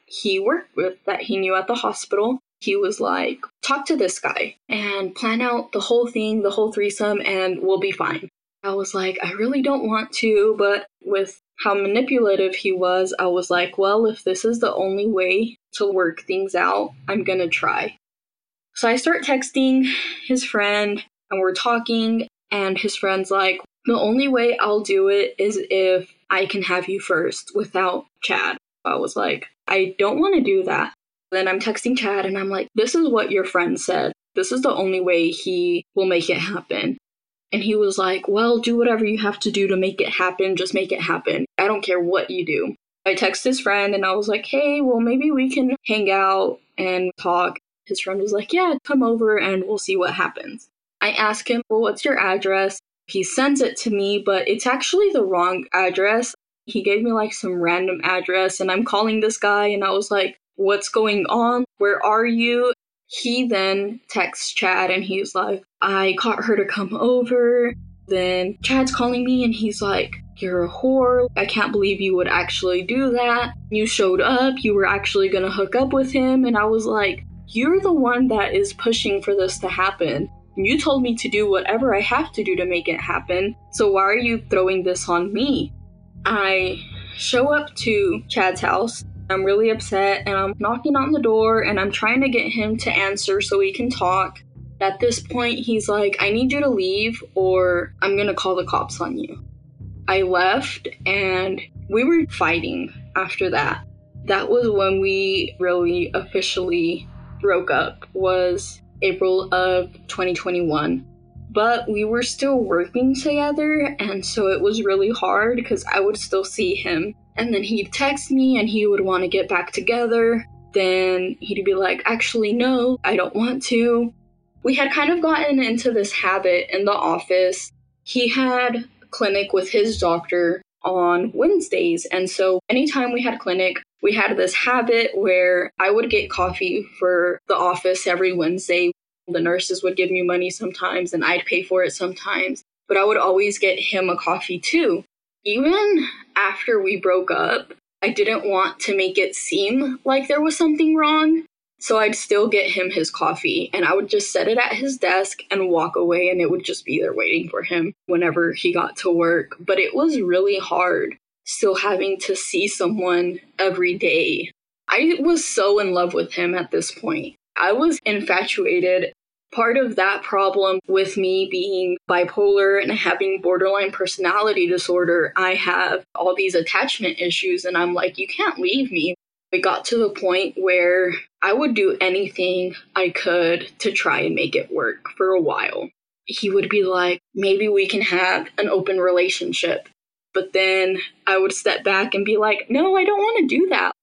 he worked with that he knew at the hospital. He was like, talk to this guy and plan out the whole thing, the whole threesome, and we'll be fine. I was like, I really don't want to, but with how manipulative he was, I was like, well, if this is the only way to work things out, I'm gonna try. So I start texting his friend, and we're talking, and his friend's like, the only way I'll do it is if I can have you first without Chad. I was like, I don't want to do that. Then I'm texting Chad and I'm like, this is what your friend said. This is the only way he will make it happen. And he was like, well, do whatever you have to do to make it happen. Just make it happen. I don't care what you do. I texted his friend and I was like, hey, well, maybe we can hang out and talk. His friend was like, yeah, come over and we'll see what happens. I asked him, well, what's your address? He sends it to me, but it's actually the wrong address. He gave me like some random address and I'm calling this guy and I was like, what's going on? Where are you? He then texts Chad and he's like, I got her to come over. Then Chad's calling me and he's like, you're a whore. I can't believe you would actually do that. You showed up. You were actually going to hook up with him. And I was like, you're the one that is pushing for this to happen. You told me to do whatever I have to do to make it happen. So why are you throwing this on me? I show up to Chad's house. I'm really upset and I'm knocking on the door and I'm trying to get him to answer so we can talk. At this point, he's like, I need you to leave or I'm going to call the cops on you. I left and we were fighting after that. That was when we really officially broke up, was April of 2021. But we were still working together and so it was really hard because I would still see him. And then he'd text me and he would want to get back together. Then he'd be like, actually, no, I don't want to. We had kind of gotten into this habit in the office. He had clinic with his doctor on Wednesdays. And so anytime we had clinic, we had this habit where I would get coffee for the office every Wednesday. The nurses would give me money sometimes and I'd pay for it sometimes. But I would always get him a coffee too. Even after we broke up, I didn't want to make it seem like there was something wrong. So I'd still get him his coffee and I would just set it at his desk and walk away and it would just be there waiting for him whenever he got to work. But it was really hard still having to see someone every day. I was so in love with him at this point. I was infatuated. Part of that problem with me being bipolar and having borderline personality disorder, I have all these attachment issues and I'm like, you can't leave me. It got to the point where I would do anything I could to try and make it work for a while. He would be like, maybe we can have an open relationship. But then I would step back and be like, no, I don't want to do that.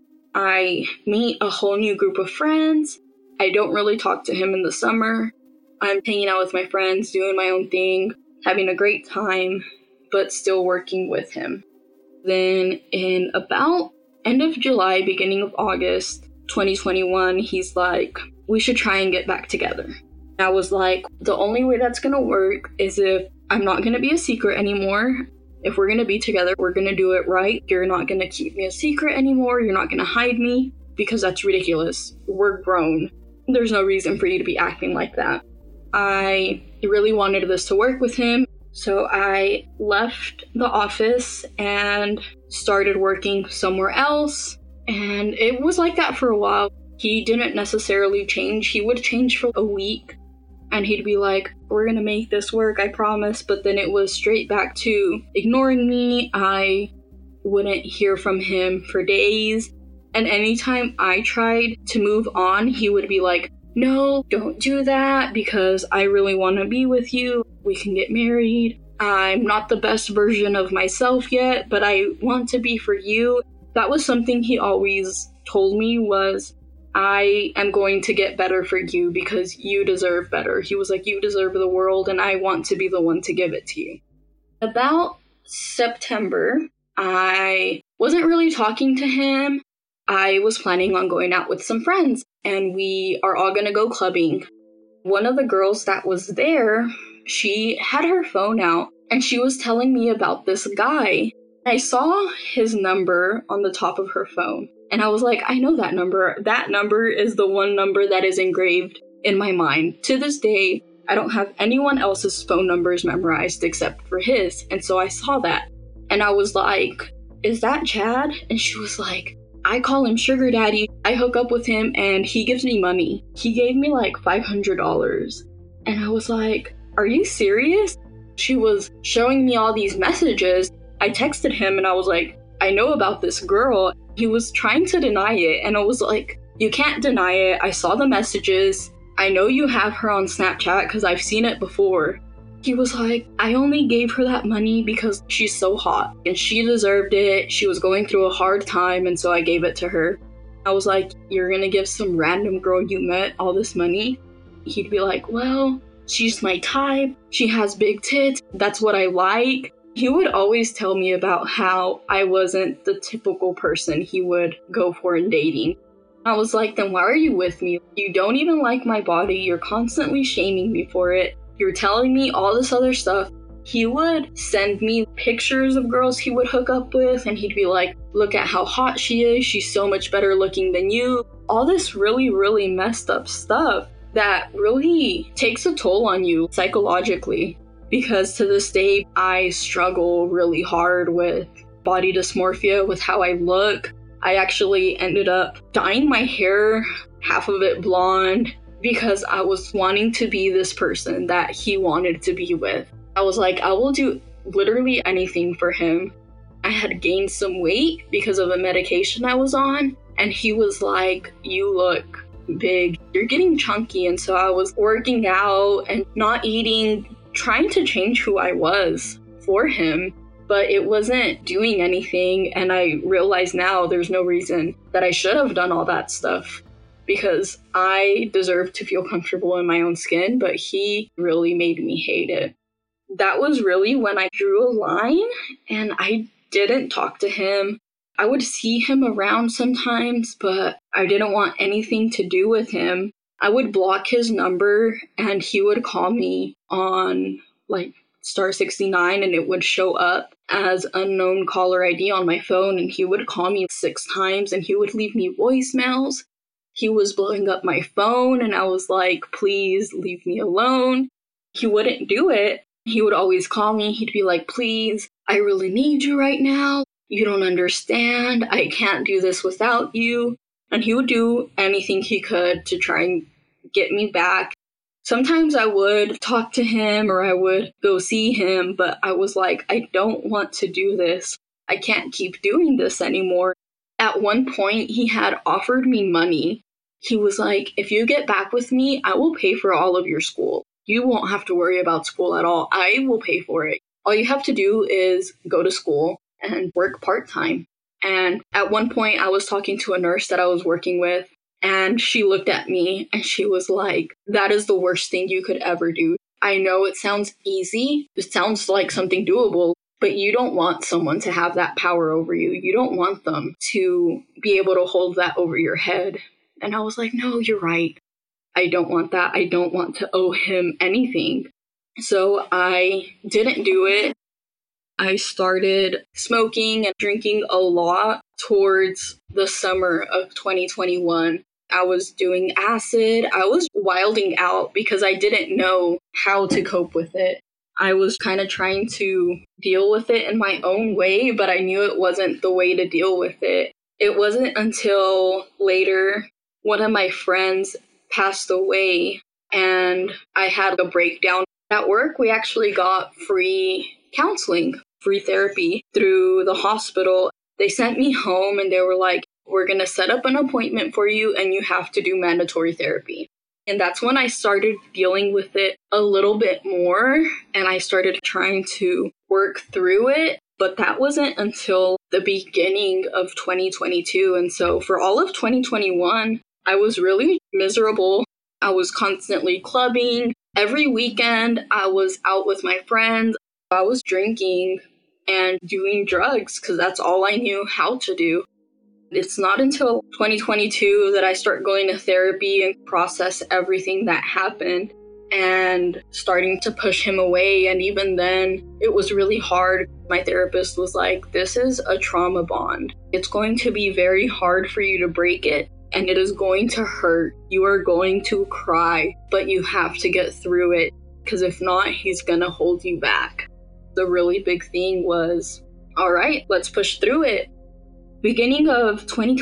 I meet a whole new group of friends. I don't really talk to him in the summer. I'm hanging out with my friends, doing my own thing, having a great time, but still working with him. Then in about end of July, beginning of August 2021, he's like, we should try and get back together. I was like, the only way that's going to work is if I'm not going to be a secret anymore. If we're going to be together, we're going to do it right. You're not going to keep me a secret anymore. You're not going to hide me because that's ridiculous. We're grown. There's no reason for you to be acting like that. I really wanted this to work with him. So I left the office and started working somewhere else. And it was like that for a while. He didn't necessarily change. He would change for a week. And he'd be like, we're going to make this work, I promise. But then it was straight back to ignoring me. I wouldn't hear from him for days. And anytime I tried to move on, he would be like, no, don't do that because I really want to be with you. We can get married. I'm not the best version of myself yet, but I want to be for you. That was something he always told me was, I am going to get better for you because you deserve better. He was like, you deserve the world and I want to be the one to give it to you. About September, I wasn't really talking to him. I was planning on going out with some friends and we are all going to go clubbing. One of the girls that was there, she had her phone out and she was telling me about this guy. I saw his number on the top of her phone And I was like, I know that number. That number is the one number that is engraved in my mind. To this day, I don't have anyone else's phone numbers memorized except for his. And so I saw that. And I was like, is that Chad? And she was like, I call him Sugar Daddy. I hook up with him and he gives me money. He gave me like $500. And I was like, are you serious? She was showing me all these messages. I texted him and I was like, I know about this girl. He was trying to deny it. And I was like, you can't deny it. I saw the messages. I know you have her on Snapchat because I've seen it before. He was like, I only gave her that money because she's so hot and she deserved it. She was going through a hard time and so I gave it to her. I was like, you're gonna give some random girl you met all this money? He'd be like, well, she's my type. She has big tits. That's what I like. He would always tell me about how I wasn't the typical person he would go for in dating. I was like, then why are you with me? You don't even like my body. You're constantly shaming me for it. You're telling me all this other stuff. He would send me pictures of girls he would hook up with, and he'd be like, look at how hot she is. She's so much better looking than you. All this really, really messed up stuff that really takes a toll on you psychologically. Because to this day, I struggle really hard with body dysmorphia, with how I look. I actually ended up dyeing my hair, half of it blonde, because I was wanting to be this person that he wanted to be with. I was like, I will do literally anything for him. I had gained some weight because of a medication I was on, and he was like, you look big, you're getting chunky. And so I was working out and not eating, trying to change who I was for him, but it wasn't doing anything. And I realize now there's no reason that I should have done all that stuff because I deserve to feel comfortable in my own skin, but he really made me hate it. That was really when I drew a line and I didn't talk to him. I would see him around sometimes, but I didn't want anything to do with him. I would block his number and he would call me on like *69 and it would show up as unknown caller ID on my phone, and he would call me 6 times and he would leave me voicemails. He was blowing up my phone and I was like, please leave me alone. He wouldn't do it. He would always call me. He'd be like, please, I really need you right now. You don't understand. I can't do this without you. And he would do anything he could to try and get me back. Sometimes I would talk to him or I would go see him, but I was like, I don't want to do this. I can't keep doing this anymore. At one point, he had offered me money. He was like, if you get back with me, I will pay for all of your school. You won't have to worry about school at all. I will pay for it. All you have to do is go to school and work part-time. And at one point, I was talking to a nurse that I was working with, and she looked at me and she was like, that is the worst thing you could ever do. I know it sounds easy. It sounds like something doable, but you don't want someone to have that power over you. You don't want them to be able to hold that over your head. And I was like, no, you're right. I don't want that. I don't want to owe him anything. So I didn't do it. I started smoking and drinking a lot towards the summer of 2021. I was doing acid. I was wilding out because I didn't know how to cope with it. I was kind of trying to deal with it in my own way, but I knew it wasn't the way to deal with it. It wasn't until later one of my friends passed away and I had a breakdown. At work, we actually got free counseling, free therapy through the hospital. They sent me home and they were like, we're going to set up an appointment for you and you have to do mandatory therapy. And that's when I started dealing with it a little bit more and I started trying to work through it. But that wasn't until the beginning of 2022. And so for all of 2021, I was really miserable. I was constantly clubbing. Every weekend, I was out with my friends. I was drinking and doing drugs because that's all I knew how to do. It's not until 2022 that I start going to therapy and process everything that happened. and starting to push him away. And even then, it was really hard. My therapist was like, this is a trauma bond. It's going to be very hard for you to break it, and it is going to hurt. You are going to cry, but you have to get through it, because if not, he's going to hold you back. The really big thing was, all right, let's push through it. Beginning of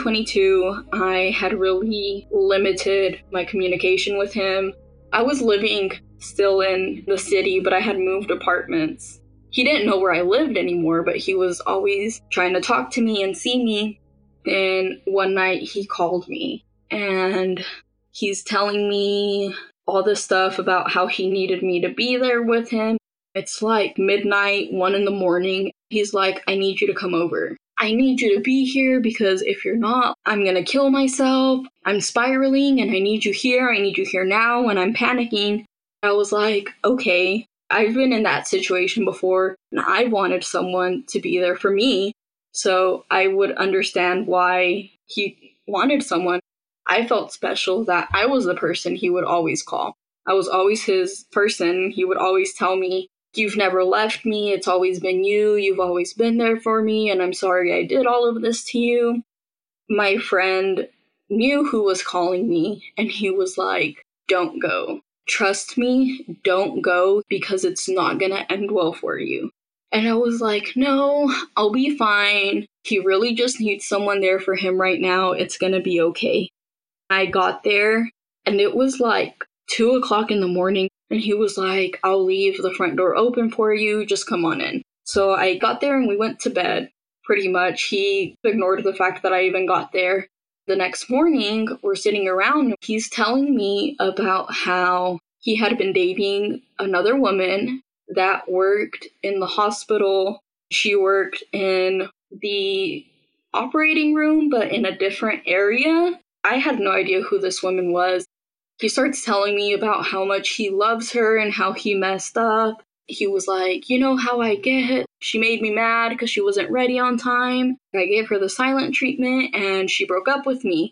2022, I had really limited my communication with him. I was living still in the city, but I had moved apartments. He didn't know where I lived anymore, but he was always trying to talk to me and see me. And one night he called me and he's telling me all this stuff about how he needed me to be there with him. It's like midnight, 1 a.m. He's like, I need you to come over. I need you to be here because if you're not, I'm going to kill myself. I'm spiraling and I need you here. I need you here now. And I'm panicking. I was like, okay, I've been in that situation before and I wanted someone to be there for me. So I would understand why he wanted someone. I felt special that I was the person he would always call. I was always his person. He would always tell me, you've never left me. It's always been you. You've always been there for me. And I'm sorry I did all of this to you. My friend knew who was calling me. And he was like, don't go. Trust me, don't go because it's not going to end well for you. And I was like, no, I'll be fine. He really just needs someone there for him right now. It's going to be okay. I got there and it was like 2:00 a.m. And he was like, I'll leave the front door open for you. Just come on in. So I got there and we went to bed. Pretty much. He ignored the fact that I even got there. The next morning, we're sitting around. He's telling me about how he had been dating another woman that worked in the hospital. She worked in the operating room, but in a different area. I had no idea who this woman was. He starts telling me about how much he loves her and how he messed up. He was like, you know how I get? She made me mad because she wasn't ready on time. I gave her the silent treatment and she broke up with me.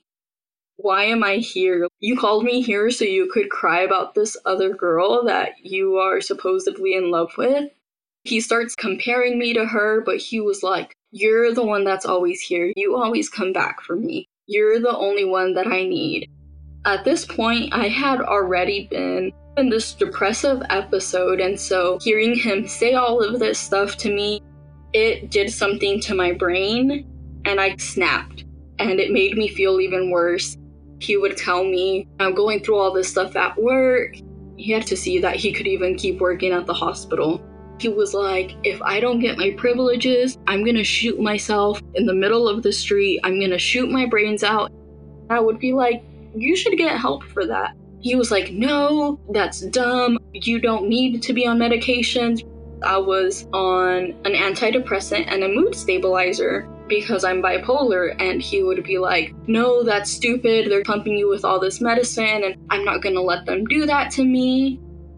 Why am I here? You called me here so you could cry about this other girl that you are supposedly in love with? He starts comparing me to her, but he was like, you're the one that's always here. You always come back for me. You're the only one that I need. At this point, I had already been in this depressive episode, and so hearing him say all of this stuff to me, it did something to my brain, and I snapped, and it made me feel even worse. He would tell me, I'm going through all this stuff at work. He had to see that he could even keep working at the hospital. He was like, if I don't get my privileges, I'm going to shoot myself in the middle of the street. I'm going to shoot my brains out. I would be like, you should get help for that. He was like, no, that's dumb. You don't need to be on medications. I was on an antidepressant and a mood stabilizer because I'm bipolar. And he would be like, no, that's stupid. They're pumping you with all this medicine and I'm not going to let them do that to me.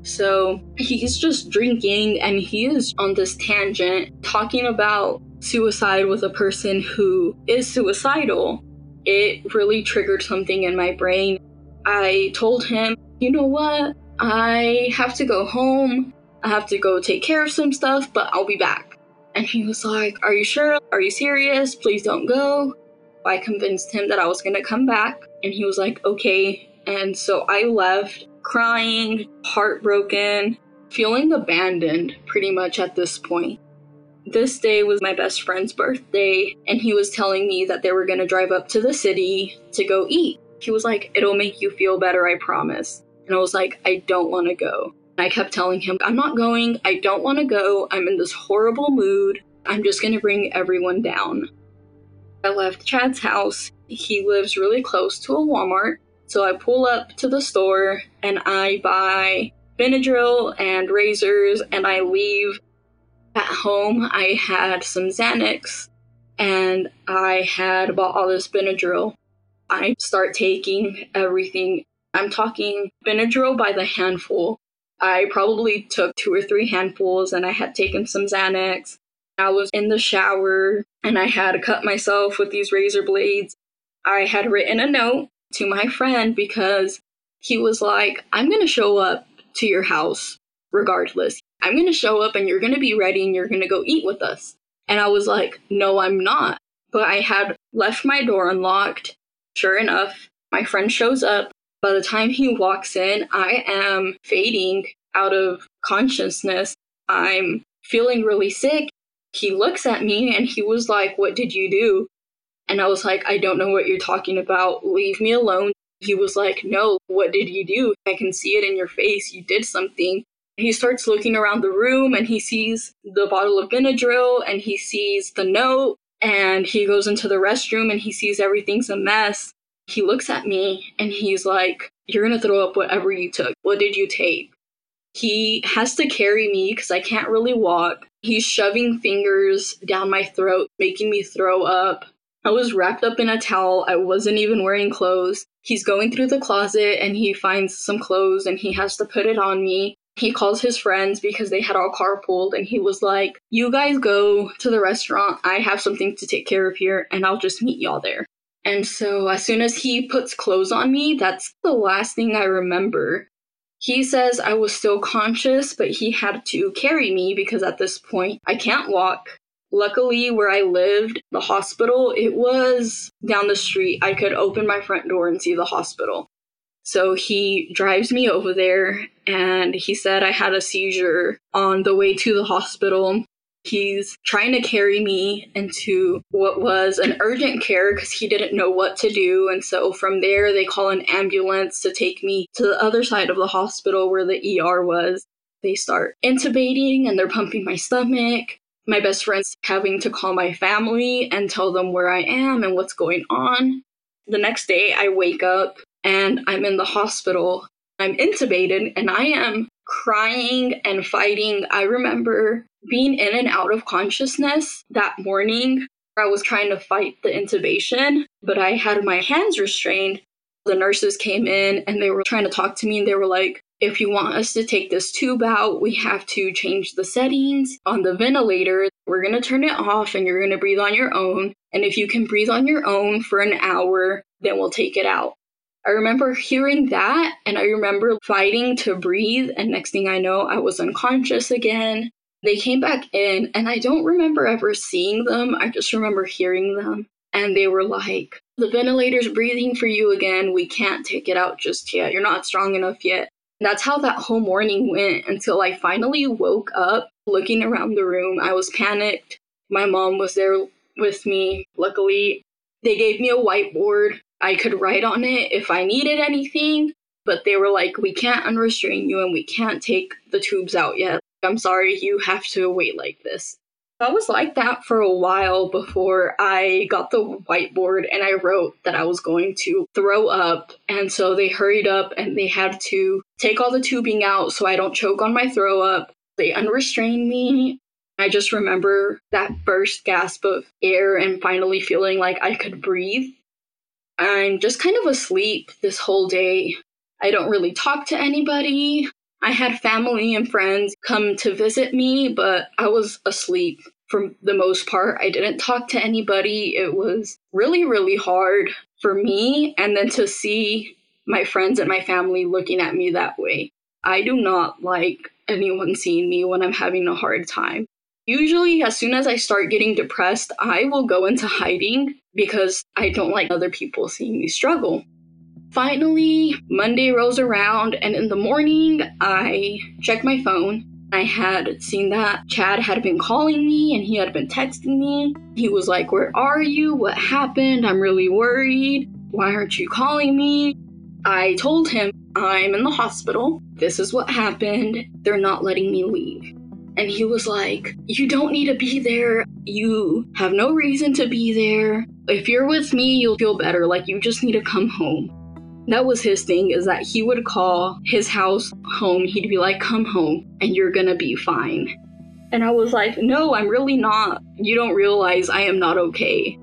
So he's just drinking and he is on this tangent talking about suicide with a person who is suicidal. It really triggered something in my brain. I told him, you know what? I have to go home. I have to go take care of some stuff, but I'll be back. And he was like, are you sure? Are you serious? Please don't go. I convinced him that I was going to come back. And he was like, okay. And so I left crying, heartbroken, feeling abandoned pretty much at this point. This day was my best friend's birthday, and he was telling me that they were going to drive up to the city to go eat. He was like, it'll make you feel better, I promise. And I was like, I don't want to go. And I kept telling him, I'm not going. I don't want to go. I'm in this horrible mood. I'm just going to bring everyone down. I left Chad's house. He lives really close to a Walmart. So I pull up to the store and I buy Benadryl and razors and I leave. At home, I had some Xanax, and I had bought all this Benadryl. I start taking everything. I'm talking Benadryl by the handful. I probably took 2 or 3 handfuls, and I had taken some Xanax. I was in the shower, and I had cut myself with these razor blades. I had written a note to my friend because he was like, I'm going to show up to your house regardless. I'm going to show up and you're going to be ready and you're going to go eat with us. And I was like, no, I'm not. But I had left my door unlocked. Sure enough, my friend shows up. By the time he walks in, I am fading out of consciousness. I'm feeling really sick. He looks at me and he was like, what did you do? And I was like, I don't know what you're talking about. Leave me alone. He was like, no, what did you do? I can see it in your face. You did something. He starts looking around the room and he sees the bottle of Benadryl and he sees the note and he goes into the restroom and he sees everything's a mess. He looks at me and he's like, you're going to throw up whatever you took. What did you take? He has to carry me because I can't really walk. He's shoving fingers down my throat, making me throw up. I was wrapped up in a towel. I wasn't even wearing clothes. He's going through the closet and he finds some clothes and he has to put it on me. He calls his friends because they had all carpooled and he was like, you guys go to the restaurant. I have something to take care of here and I'll just meet y'all there. And so as soon as he puts clothes on me, that's the last thing I remember. He says I was still conscious, but he had to carry me because at this point I can't walk. Luckily, where I lived, the hospital, it was down the street. I could open my front door and see the hospital. So he drives me over there and he said I had a seizure on the way to the hospital. He's trying to carry me into what was an urgent care because he didn't know what to do. And so from there, they call an ambulance to take me to the other side of the hospital where the ER was. They start intubating and they're pumping my stomach. My best friend's having to call my family and tell them where I am and what's going on. The next day, I wake up and I'm in the hospital. I'm intubated and I am crying and fighting. I remember being in and out of consciousness that morning. I was trying to fight the intubation, but I had my hands restrained. The nurses came in and they were trying to talk to me and they were like, if you want us to take this tube out, we have to change the settings on the ventilator. We're going to turn it off and you're going to breathe on your own. And if you can breathe on your own for an hour, then we'll take it out. I remember hearing that and I remember fighting to breathe. And next thing I know, I was unconscious again. They came back in and I don't remember ever seeing them. I just remember hearing them. And they were like, the ventilator's breathing for you again. We can't take it out just yet. You're not strong enough yet. And that's how that whole morning went until I finally woke up looking around the room. I was panicked. My mom was there with me. Luckily, they gave me a whiteboard. I could write on it if I needed anything, but they were like, we can't unrestrain you and we can't take the tubes out yet. I'm sorry, you have to wait like this. I was like that for a while before I got the whiteboard and I wrote that I was going to throw up. And so they hurried up and they had to take all the tubing out so I don't choke on my throw up. They unrestrained me. I just remember that first gasp of air and finally feeling like I could breathe. I'm just kind of asleep this whole day. I don't really talk to anybody. I had family and friends come to visit me, but I was asleep for the most part. I didn't talk to anybody. It was really, really hard for me. And then to see my friends and my family looking at me that way. I do not like anyone seeing me when I'm having a hard time. Usually, as soon as I start getting depressed, I will go into hiding because I don't like other people seeing me struggle. Finally, Monday rolls around, and in the morning, I checked my phone. I had seen that Chad had been calling me, and he had been texting me. He was like, where are you? What happened? I'm really worried. Why aren't you calling me? I told him, I'm in the hospital. This is what happened. They're not letting me leave. And he was like, you don't need to be there. You have no reason to be there. If you're with me, you'll feel better. Like, you just need to come home. That was his thing, is that he would call his house home. He'd be like, come home and you're gonna be fine. And I was like, no, I'm really not. You don't realize I am not okay.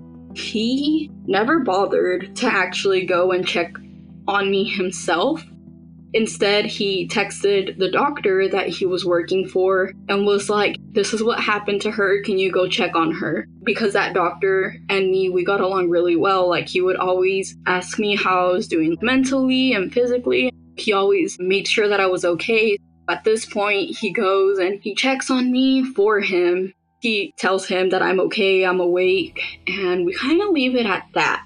He never bothered to actually go and check on me himself. Instead, he texted the doctor that he was working for and was like, this is what happened to her. Can you go check on her? Because that doctor and me, we got along really well. Like, he would always ask me how I was doing mentally and physically. He always made sure that I was okay. At this point, he goes and he checks on me for him. He tells him that I'm okay, I'm awake, and we kind of leave it at that.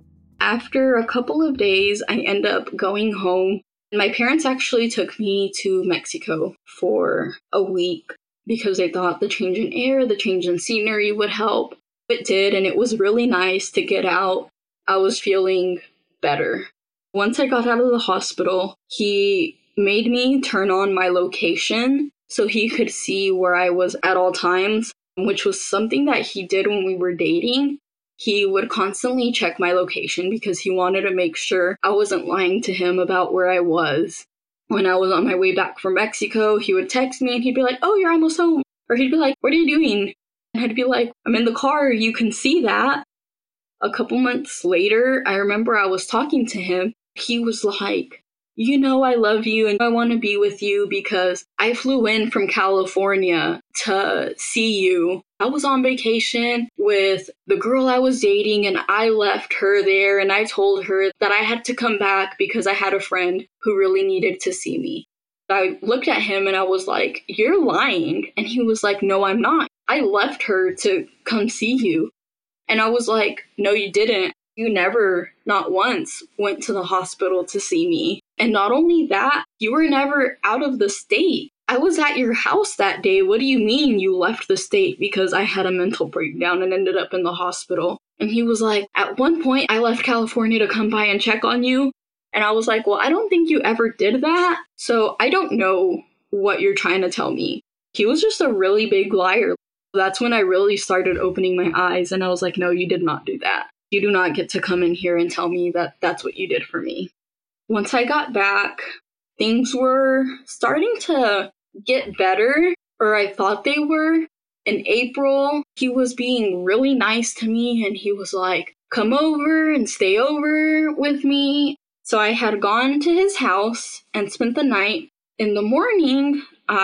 After a couple of days, I end up going home. My parents actually took me to Mexico for a week because they thought the change in air, the change in scenery would help. It did, and it was really nice to get out. I was feeling better. Once I got out of the hospital, he made me turn on my location so he could see where I was at all times, which was something that he did when we were dating. He would constantly check my location because he wanted to make sure I wasn't lying to him about where I was. When I was on my way back from Mexico, he would text me and he'd be like, "Oh, you're almost home." Or he'd be like, "What are you doing?" And I'd be like, "I'm in the car, you can see that." A couple months later, I remember I was talking to him. He was like, "You know I love you and I want to be with you because I flew in from California to see you. I was on vacation with the girl I was dating and I left her there and I told her that I had to come back because I had a friend who really needed to see me." I looked at him and I was like, "You're lying." And he was like, "No, I'm not. I left her to come see you." And I was like, "No, you didn't. You never, not once, went to the hospital to see me. And not only that, you were never out of the state. I was at your house that day. What do you mean you left the state because I had a mental breakdown and ended up in the hospital?" And he was like, "At one point, I left California to come by and check on you." And I was like, "Well, I don't think you ever did that. So I don't know what you're trying to tell me." He was just a really big liar. That's when I really started opening my eyes. And I was like, "No, you did not do that. You do not get to come in here and tell me that that's what you did for me." Once I got back, things were starting to get better, or I thought they were. In April, he was being really nice to me and he was like, "Come over and stay over with me." So I had gone to his house and spent the night. In the morning,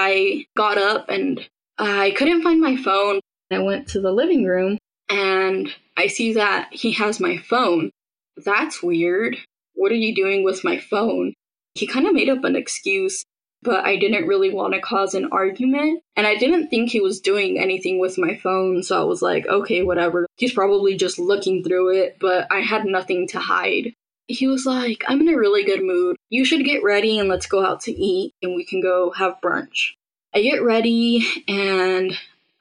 I got up and I couldn't find my phone. I went to the living room and I see that he has my phone. "That's weird. What are you doing with my phone?" He kind of made up an excuse, but I didn't really want to cause an argument. And I didn't think he was doing anything with my phone, so I was like, okay, whatever. He's probably just looking through it, but I had nothing to hide. He was like, "I'm in a really good mood. You should get ready and let's go out to eat and we can go have brunch." I get ready and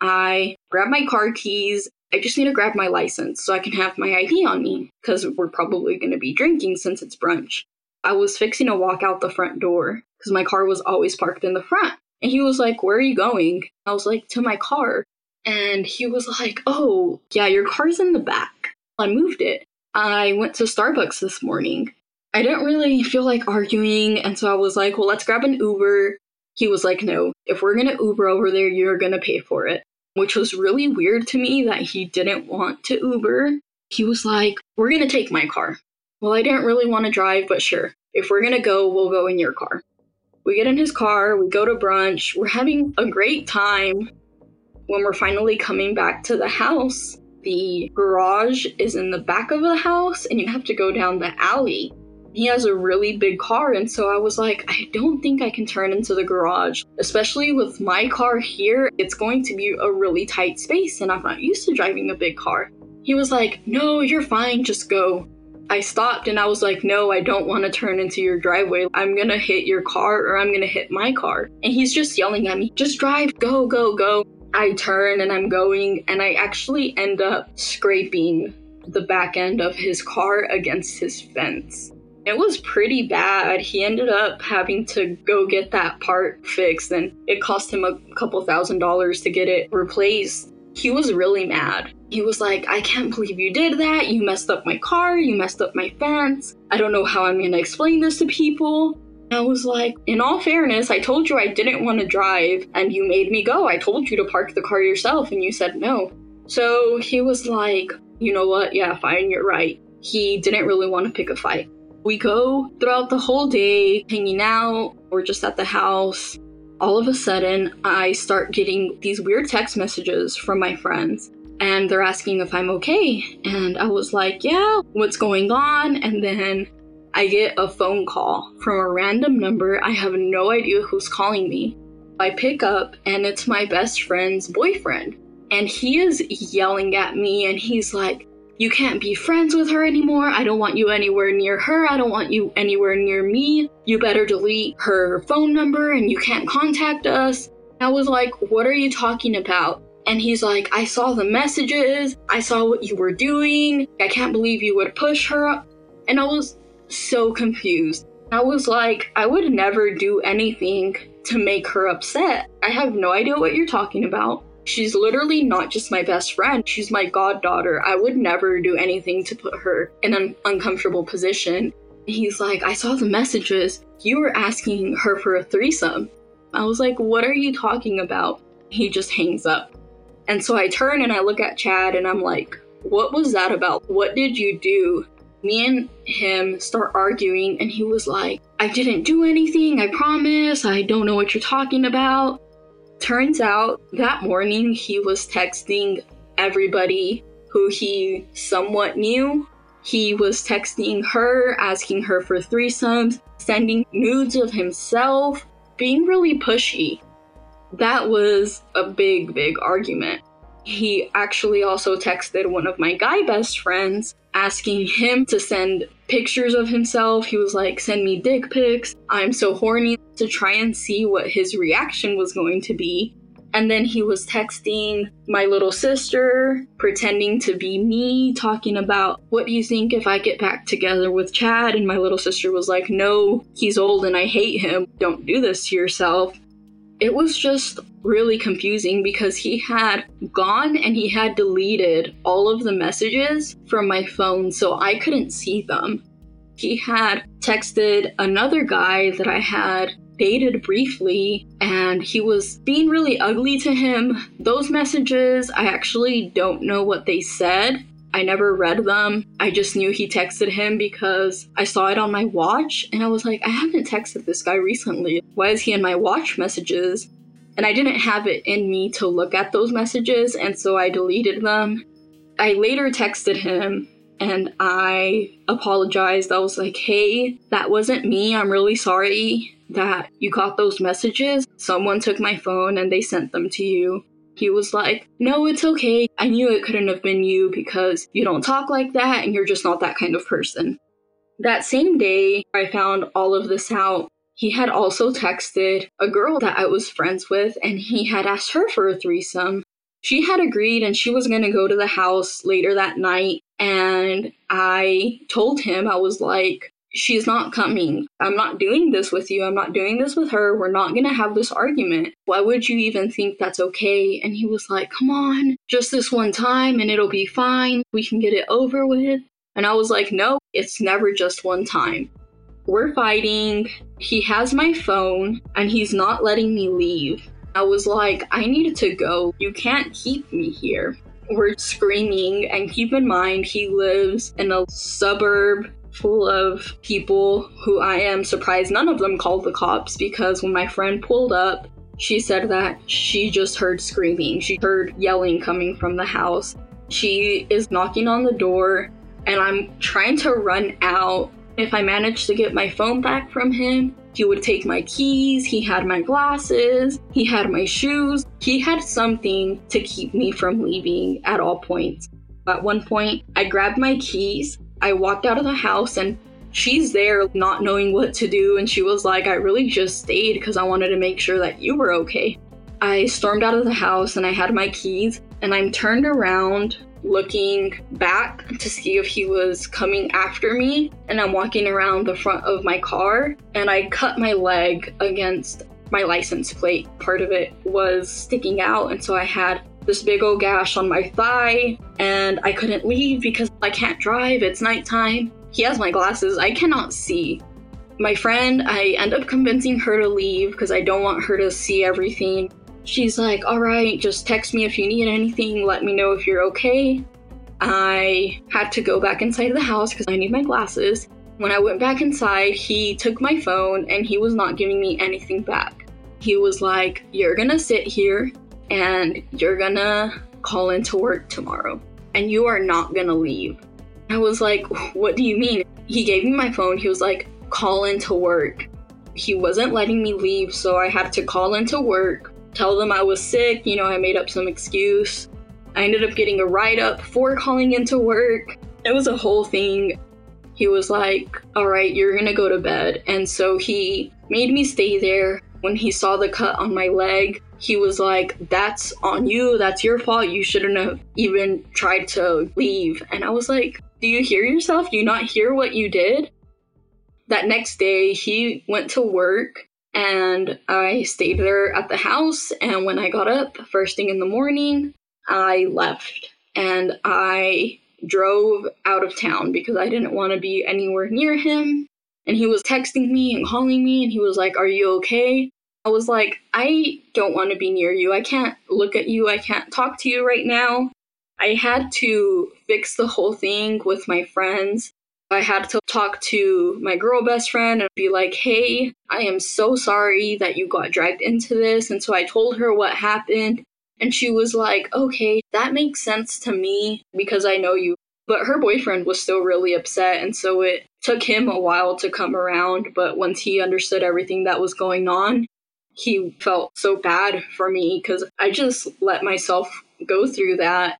I grab my car keys. I just need to grab my license so I can have my ID on me because we're probably going to be drinking since it's brunch. I was fixing to walk out the front door because my car was always parked in the front. And he was like, "Where are you going?" I was like, "To my car." And he was like, "Oh, yeah, your car's in the back." I moved it. I went to Starbucks this morning. I didn't really feel like arguing. And so I was like, "Well, let's grab an Uber." He was like, "No, if we're going to Uber over there, you're going to pay for it." Which was really weird to me that he didn't want to Uber. He was like, "We're going to take my car." Well, I didn't really want to drive, but sure. If we're going to go, we'll go in your car. We get in his car, we go to brunch, we're having a great time. When we're finally coming back to the house, the garage is in the back of the house and you have to go down the alley. He has a really big car, and so I was like, I don't think I can turn into the garage. Especially with my car here, it's going to be a really tight space, and I'm not used to driving a big car. He was like, "No, you're fine, just go." I stopped and I was like, "No, I don't want to turn into your driveway. I'm going to hit your car or I'm going to hit my car." And he's just yelling at me, "Just drive, go, go, go." I turn and I'm going, and I actually end up scraping the back end of his car against his fence. It was pretty bad. He ended up having to go get that part fixed, and it cost him a couple $1,000s to get it replaced. He was really mad. He was like, "I can't believe you did that. You messed up my car. You messed up my fence. I don't know how I'm going to explain this to people." I was like, "In all fairness, I told you I didn't want to drive, and you made me go. I told you to park the car yourself, and you said no." So he was like, "You know what? Yeah, fine, you're right." He didn't really want to pick a fight. We go throughout the whole day, hanging out. We're just at the house. All of a sudden, I start getting these weird text messages from my friends. And they're asking if I'm okay. And I was like, "Yeah, what's going on?" And then I get a phone call from a random number. I have no idea who's calling me. I pick up and it's my best friend's boyfriend. And he is yelling at me and he's like, you can't be friends with her anymore. I don't want you anywhere near her. I don't want you anywhere near me. You better delete her phone number and you can't contact us. I was like, what are you talking about? And he's like, I saw the messages. I saw what you were doing. I can't believe you would push her up. And I was so confused. I was like, I would never do anything to make her upset. I have no idea what you're talking about. She's literally not just my best friend. She's my goddaughter. I would never do anything to put her in an uncomfortable position. He's like, I saw the messages. You were asking her for a threesome. I was like, what are you talking about? He just hangs up. And so I turn and I look at Chad and I'm like, what was that about? What did you do? Me and him start arguing and he was like, I didn't do anything. I promise. I don't know what you're talking about. Turns out that morning he was texting everybody who he somewhat knew. He was texting her, asking her for threesomes, sending nudes of himself, being really pushy. That was a big, big argument. He actually also texted one of my guy best friends, asking him to send pictures of himself. He was like, send me dick pics. I'm so horny, to try and see what his reaction was going to be. And then he was texting my little sister, pretending to be me, talking about, what do you think if I get back together with Chad? And my little sister was like, no, he's old and I hate him. Don't do this to yourself. It was just really confusing because he had gone and he had deleted all of the messages from my phone, so I couldn't see them. He had texted another guy that I had dated briefly, and he was being really ugly to him. Those messages, I actually don't know what they said. I never read them. I just knew he texted him because I saw it on my watch, and I was like, I haven't texted this guy recently. Why is he in my watch messages? And I didn't have it in me to look at those messages, and so I deleted them. I later texted him, and I apologized. I was like, hey, that wasn't me. I'm really sorry that you got those messages. Someone took my phone and they sent them to you. He was like, no, it's okay. I knew it couldn't have been you because you don't talk like that and you're just not that kind of person. That same day, I found all of this out. He had also texted a girl that I was friends with and he had asked her for a threesome. She had agreed and she was going to go to the house later that night. And I told him, I was like, she's not coming. I'm not doing this with you. I'm not doing this with her. We're not going to have this argument. Why would you even think that's okay? And he was like, come on, just this one time and it'll be fine. We can get it over with. And I was like, no, it's never just one time. We're fighting. He has my phone and he's not letting me leave. I was like, I need to go. You can't keep me here. We're screaming, and keep in mind, he lives in a suburb full of people who I am surprised none of them called the cops, because when my friend pulled up, she said that she just heard screaming. She heard yelling coming from the house. She is knocking on the door, and I'm trying to run out. If I managed to get my phone back from him, he would take my keys, he had my glasses, he had my shoes. He had something to keep me from leaving at all points. At one point, I grabbed my keys, I walked out of the house, and she's there not knowing what to do, and she was like, I really just stayed because I wanted to make sure that you were okay. I stormed out of the house and I had my keys, and I'm turned around looking back to see if he was coming after me, and I'm walking around the front of my car and I cut my leg against my license plate. Part of it was sticking out, and so I had this big old gash on my thigh, and I couldn't leave because I can't drive, it's nighttime. He has my glasses, I cannot see. My friend, I end up convincing her to leave because I don't want her to see everything. She's like, all right, just text me if you need anything. Let me know if you're okay. I had to go back inside the house because I need my glasses. When I went back inside, he took my phone and he was not giving me anything back. He was like, you're gonna sit here and you're gonna call into work tomorrow and you are not gonna leave. I was like, what do you mean? He gave me my phone. He was like, call into work. He wasn't letting me leave, so I had to call into work, tell them I was sick. I made up some excuse. I ended up getting a write-up for calling into work. It was a whole thing. He was like, all right, you're gonna go to bed. And so he made me stay there. When he saw the cut on my leg, he was like, that's on you. That's your fault. You shouldn't have even tried to leave. And I was like, do you hear yourself? Do you not hear what you did? That next day, he went to work and I stayed there at the house. And when I got up first thing in the morning, I left and I drove out of town because I didn't want to be anywhere near him. And he was texting me and calling me and he was like, are you okay? I was like, I don't want to be near you. I can't look at you. I can't talk to you right now. I had to fix the whole thing with my friends. I had to talk to my girl best friend and be like, hey, I am so sorry that you got dragged into this. And so I told her what happened. And she was like, okay, that makes sense to me because I know you. But her boyfriend was still really upset. And so it took him a while to come around. But once he understood everything that was going on, he felt so bad for me because I just let myself go through that.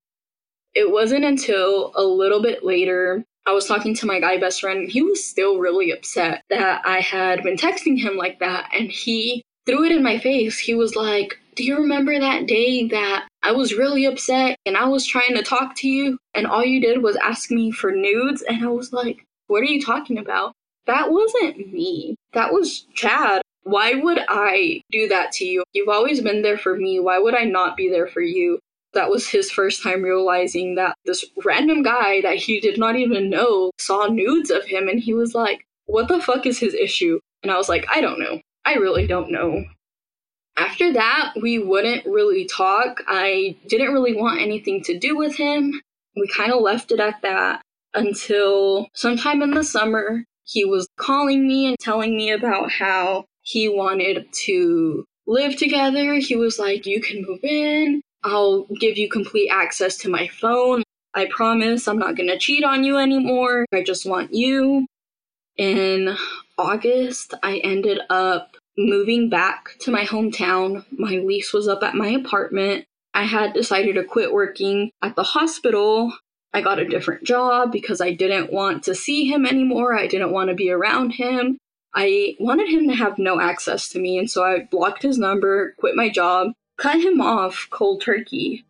It wasn't until a little bit later, I was talking to my guy best friend. And he was still really upset that I had been texting him like that. And he threw it in my face. He was like, do you remember that day that I was really upset and I was trying to talk to you and all you did was ask me for nudes? And I was like, what are you talking about? That wasn't me. That was Chad. Why would I do that to you? You've always been there for me. Why would I not be there for you? That was his first time realizing that this random guy that he did not even know saw nudes of him. And he was like, what the fuck is his issue? And I was like, I don't know. I really don't know. After that, we wouldn't really talk. I didn't really want anything to do with him. We kind of left it at that until sometime in the summer, he was calling me and telling me about how he wanted to live together. He was like, you can move in. I'll give you complete access to my phone. I promise I'm not going to cheat on you anymore. I just want you. In August, I ended up moving back to my hometown. My lease was up at my apartment. I had decided to quit working at the hospital. I got a different job because I didn't want to see him anymore. I didn't want to be around him. I wanted him to have no access to me, and so I blocked his number, quit my job, cut him off cold turkey.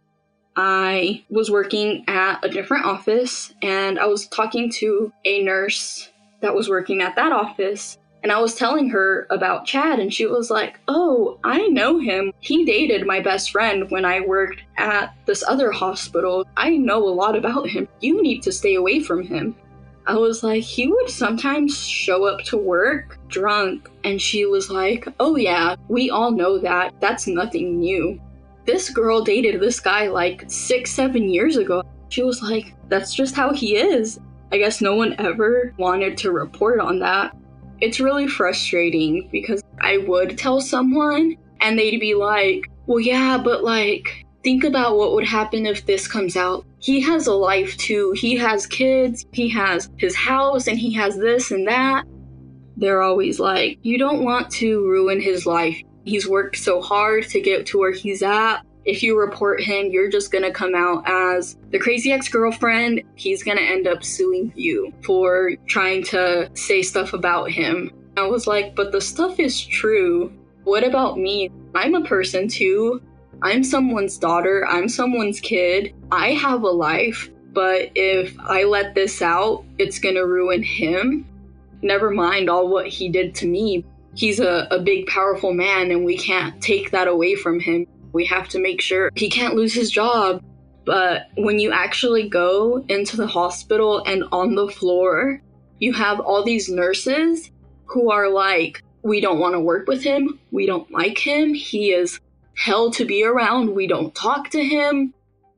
I was working at a different office, and I was talking to a nurse that was working at that office. And I was telling her about Chad, and she was like, oh, I know him. He dated my best friend when I worked at this other hospital. I know a lot about him. You need to stay away from him. I was like, he would sometimes show up to work drunk. And she was like, oh yeah, we all know that. That's nothing new. This girl dated this guy like 6-7 years ago. She was like, that's just how he is. I guess no one ever wanted to report on that. It's really frustrating because I would tell someone and they'd be like, well, yeah, but like, think about what would happen if this comes out. He has a life too. He has kids, he has his house, and he has this and that. They're always like, you don't want to ruin his life. He's worked so hard to get to where he's at. If you report him, you're just going to come out as the crazy ex-girlfriend. He's going to end up suing you for trying to say stuff about him. I was like, but the stuff is true. What about me? I'm a person too. I'm someone's daughter. I'm someone's kid. I have a life. But if I let this out, it's going to ruin him. Never mind all what he did to me. He's a big, powerful man, and we can't take that away from him. We have to make sure he can't lose his job. But when you actually go into the hospital and on the floor, you have all these nurses who are like, we don't want to work with him. We don't like him. He is hell to be around. We don't talk to him.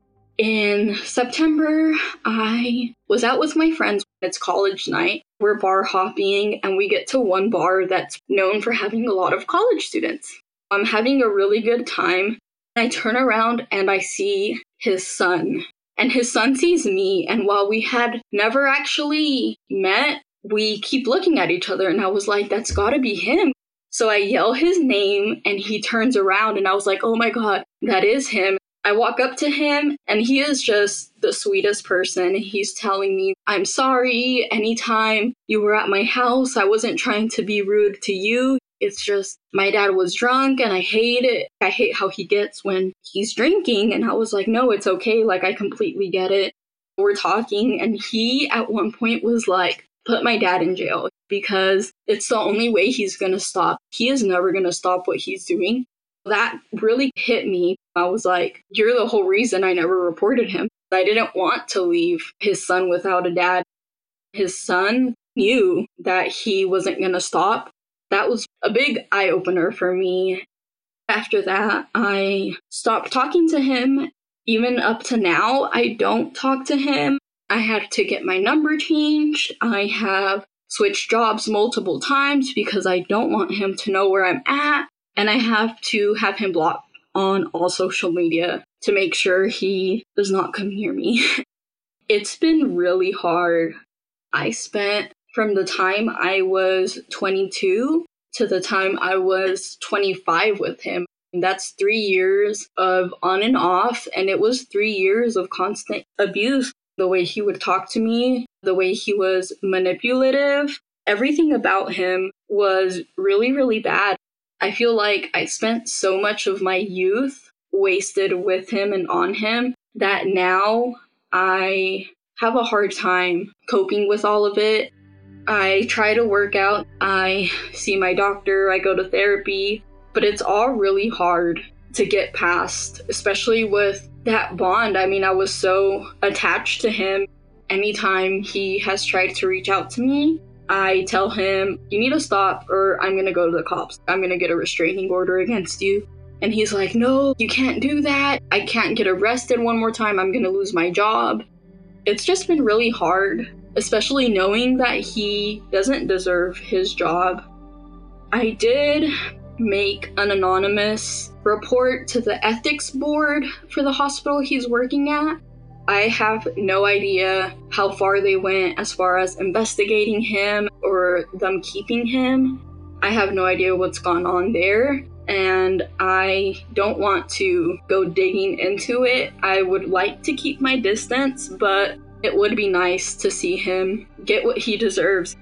In September, I was out with my friends. It's college night. We're bar hopping and we get to one bar that's known for having a lot of college students. I'm having a really good time. I turn around and I see his son. And his son sees me. And while we had never actually met, we keep looking at each other, and I was like, that's gotta be him. So I yell his name, and he turns around, and I was like, oh my God, that is him. I walk up to him, and he is just the sweetest person. He's telling me, I'm sorry, anytime you were at my house, I wasn't trying to be rude to you. It's just, my dad was drunk, and I hate it. I hate how he gets when he's drinking. And I was like, no, it's okay. Like, I completely get it. We're talking, and he at one point was like, put my dad in jail because it's the only way he's going to stop. He is never going to stop what he's doing. That really hit me. I was like, you're the whole reason I never reported him. I didn't want to leave his son without a dad. His son knew that he wasn't going to stop. That was a big eye-opener for me. After that, I stopped talking to him. Even up to now, I don't talk to him. I had to get my number changed. I have switched jobs multiple times because I don't want him to know where I'm at. And I have to have him blocked on all social media to make sure he does not come near me. It's been really hard. I spent from the time I was 22 to the time I was 25 with him. And that's 3 years of on and off. And it was 3 years of constant abuse. The way he would talk to me, the way he was manipulative, everything about him was really, really bad. I feel like I spent so much of my youth wasted with him and on him that now I have a hard time coping with all of it. I try to work out. I see my doctor. I go to therapy. But it's all really hard to get past, especially with that bond. I mean, I was so attached to him. Anytime he has tried to reach out to me, I tell him, you need to stop or I'm going to go to the cops. I'm going to get a restraining order against you. And he's like, no, you can't do that. I can't get arrested one more time. I'm going to lose my job. It's just been really hard, especially knowing that he doesn't deserve his job. I did make an anonymous report to the ethics board for the hospital he's working at. I have no idea how far they went as far as investigating him or them keeping him. I have no idea what's gone on there, and I don't want to go digging into it. I would like to keep my distance, but it would be nice to see him get what he deserves.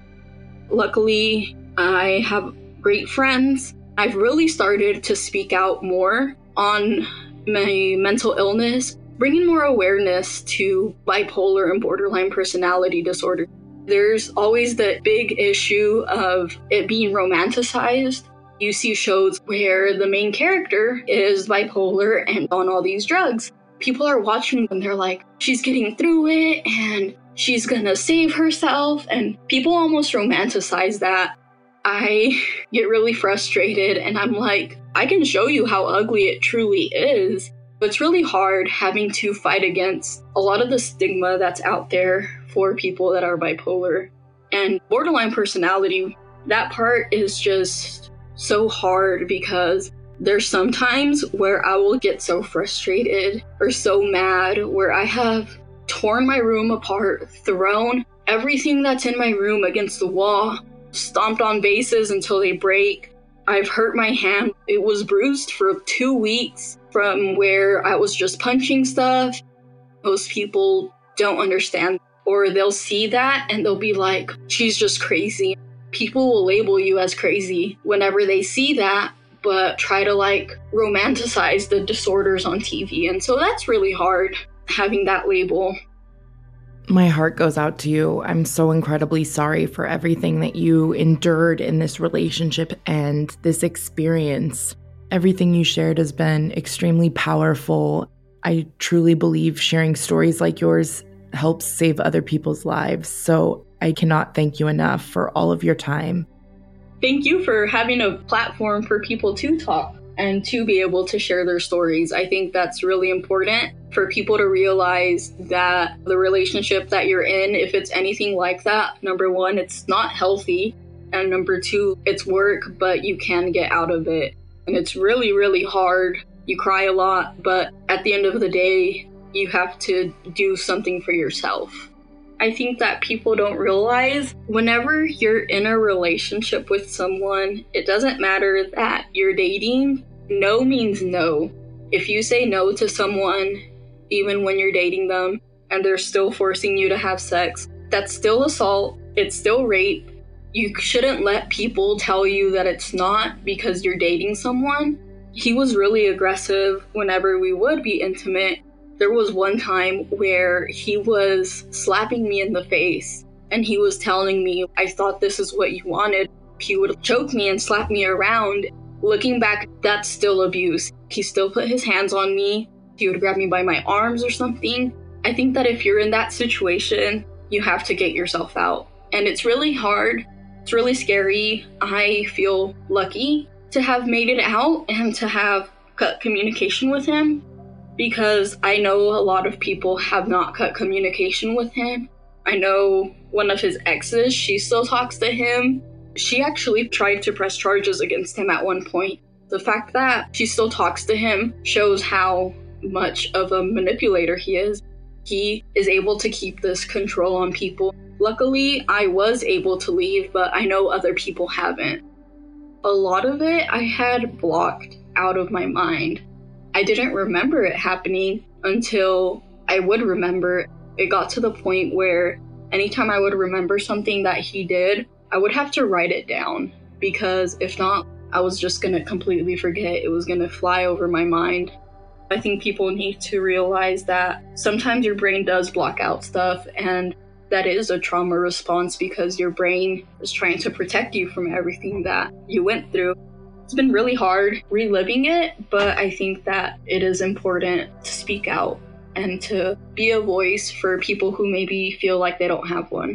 Luckily, I have great friends. I've really started to speak out more on my mental illness, bringing more awareness to bipolar and borderline personality disorder. There's always the big issue of it being romanticized. You see shows where the main character is bipolar and on all these drugs. People are watching and they're like, she's getting through it and she's gonna save herself. And people almost romanticize that. I get really frustrated and I'm like, I can show you how ugly it truly is. But it's really hard having to fight against a lot of the stigma that's out there for people that are bipolar. And borderline personality, that part is just so hard because there's some times where I will get so frustrated or so mad where I have torn my room apart, thrown everything that's in my room against the wall, stomped on vases until they break. I've hurt my hand. It was bruised for 2 weeks from where I was just punching stuff. Most people don't understand, or they'll see that and they'll be like, she's just crazy. People will label you as crazy whenever they see that, but try to romanticize the disorders on TV. And so that's really hard, having that label. My heart goes out to you. I'm so incredibly sorry for everything that you endured in this relationship and this experience. Everything you shared has been extremely powerful. I truly believe sharing stories like yours helps save other people's lives. So I cannot thank you enough for all of your time. Thank you for having a platform for people to talk and to be able to share their stories. I think that's really important for people to realize that the relationship that you're in, if it's anything like that, number one, it's not healthy. And number two, it's work, but you can get out of it. And it's really, really hard. You cry a lot, but at the end of the day, you have to do something for yourself. I think that people don't realize whenever you're in a relationship with someone, it doesn't matter that you're dating. No means no. If you say no to someone, even when you're dating them, and they're still forcing you to have sex, that's still assault. It's still rape. You shouldn't let people tell you that it's not because you're dating someone. He was really aggressive whenever we would be intimate. There was one time where he was slapping me in the face and he was telling me, I thought this is what you wanted. He would choke me and slap me around. Looking back, that's still abuse. He still put his hands on me. He would grab me by my arms or something. I think that if you're in that situation, you have to get yourself out. And it's really hard. It's really scary. I feel lucky to have made it out and to have cut communication with him, because I know a lot of people have not cut communication with him. I know one of his exes, she still talks to him. She actually tried to press charges against him at one point. The fact that she still talks to him shows how much of a manipulator he is. He is able to keep this control on people. Luckily, I was able to leave, but I know other people haven't. A lot of it I had blocked out of my mind. I didn't remember it happening until I would remember. It got to the point where anytime I would remember something that he did, I would have to write it down, because if not, I was just going to completely forget. It was going to fly over my mind. I think people need to realize that sometimes your brain does block out stuff, and that is a trauma response because your brain is trying to protect you from everything that you went through. It's been really hard reliving it, but I think that it is important to speak out and to be a voice for people who maybe feel like they don't have one.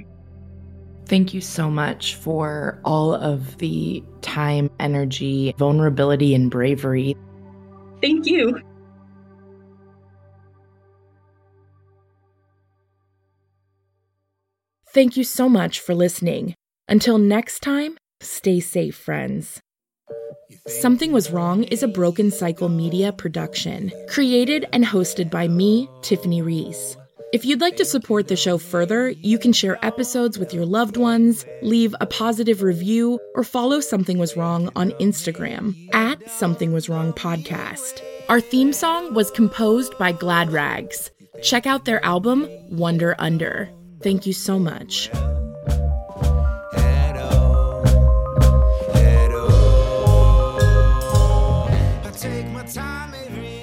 Thank you so much for all of the time, energy, vulnerability, and bravery. Thank you. Thank you so much for listening. Until next time, stay safe, friends. Something Was Wrong is a Broken Cycle Media production, created and hosted by me, Tiffany Reese. If you'd like to support the show further, you can share episodes with your loved ones, leave a positive review, or follow Something Was Wrong on Instagram at Something Was Wrong Podcast. Our theme song was composed by Glad Rags. Check out their album, Wonder Under. Thank you so much. I take my time every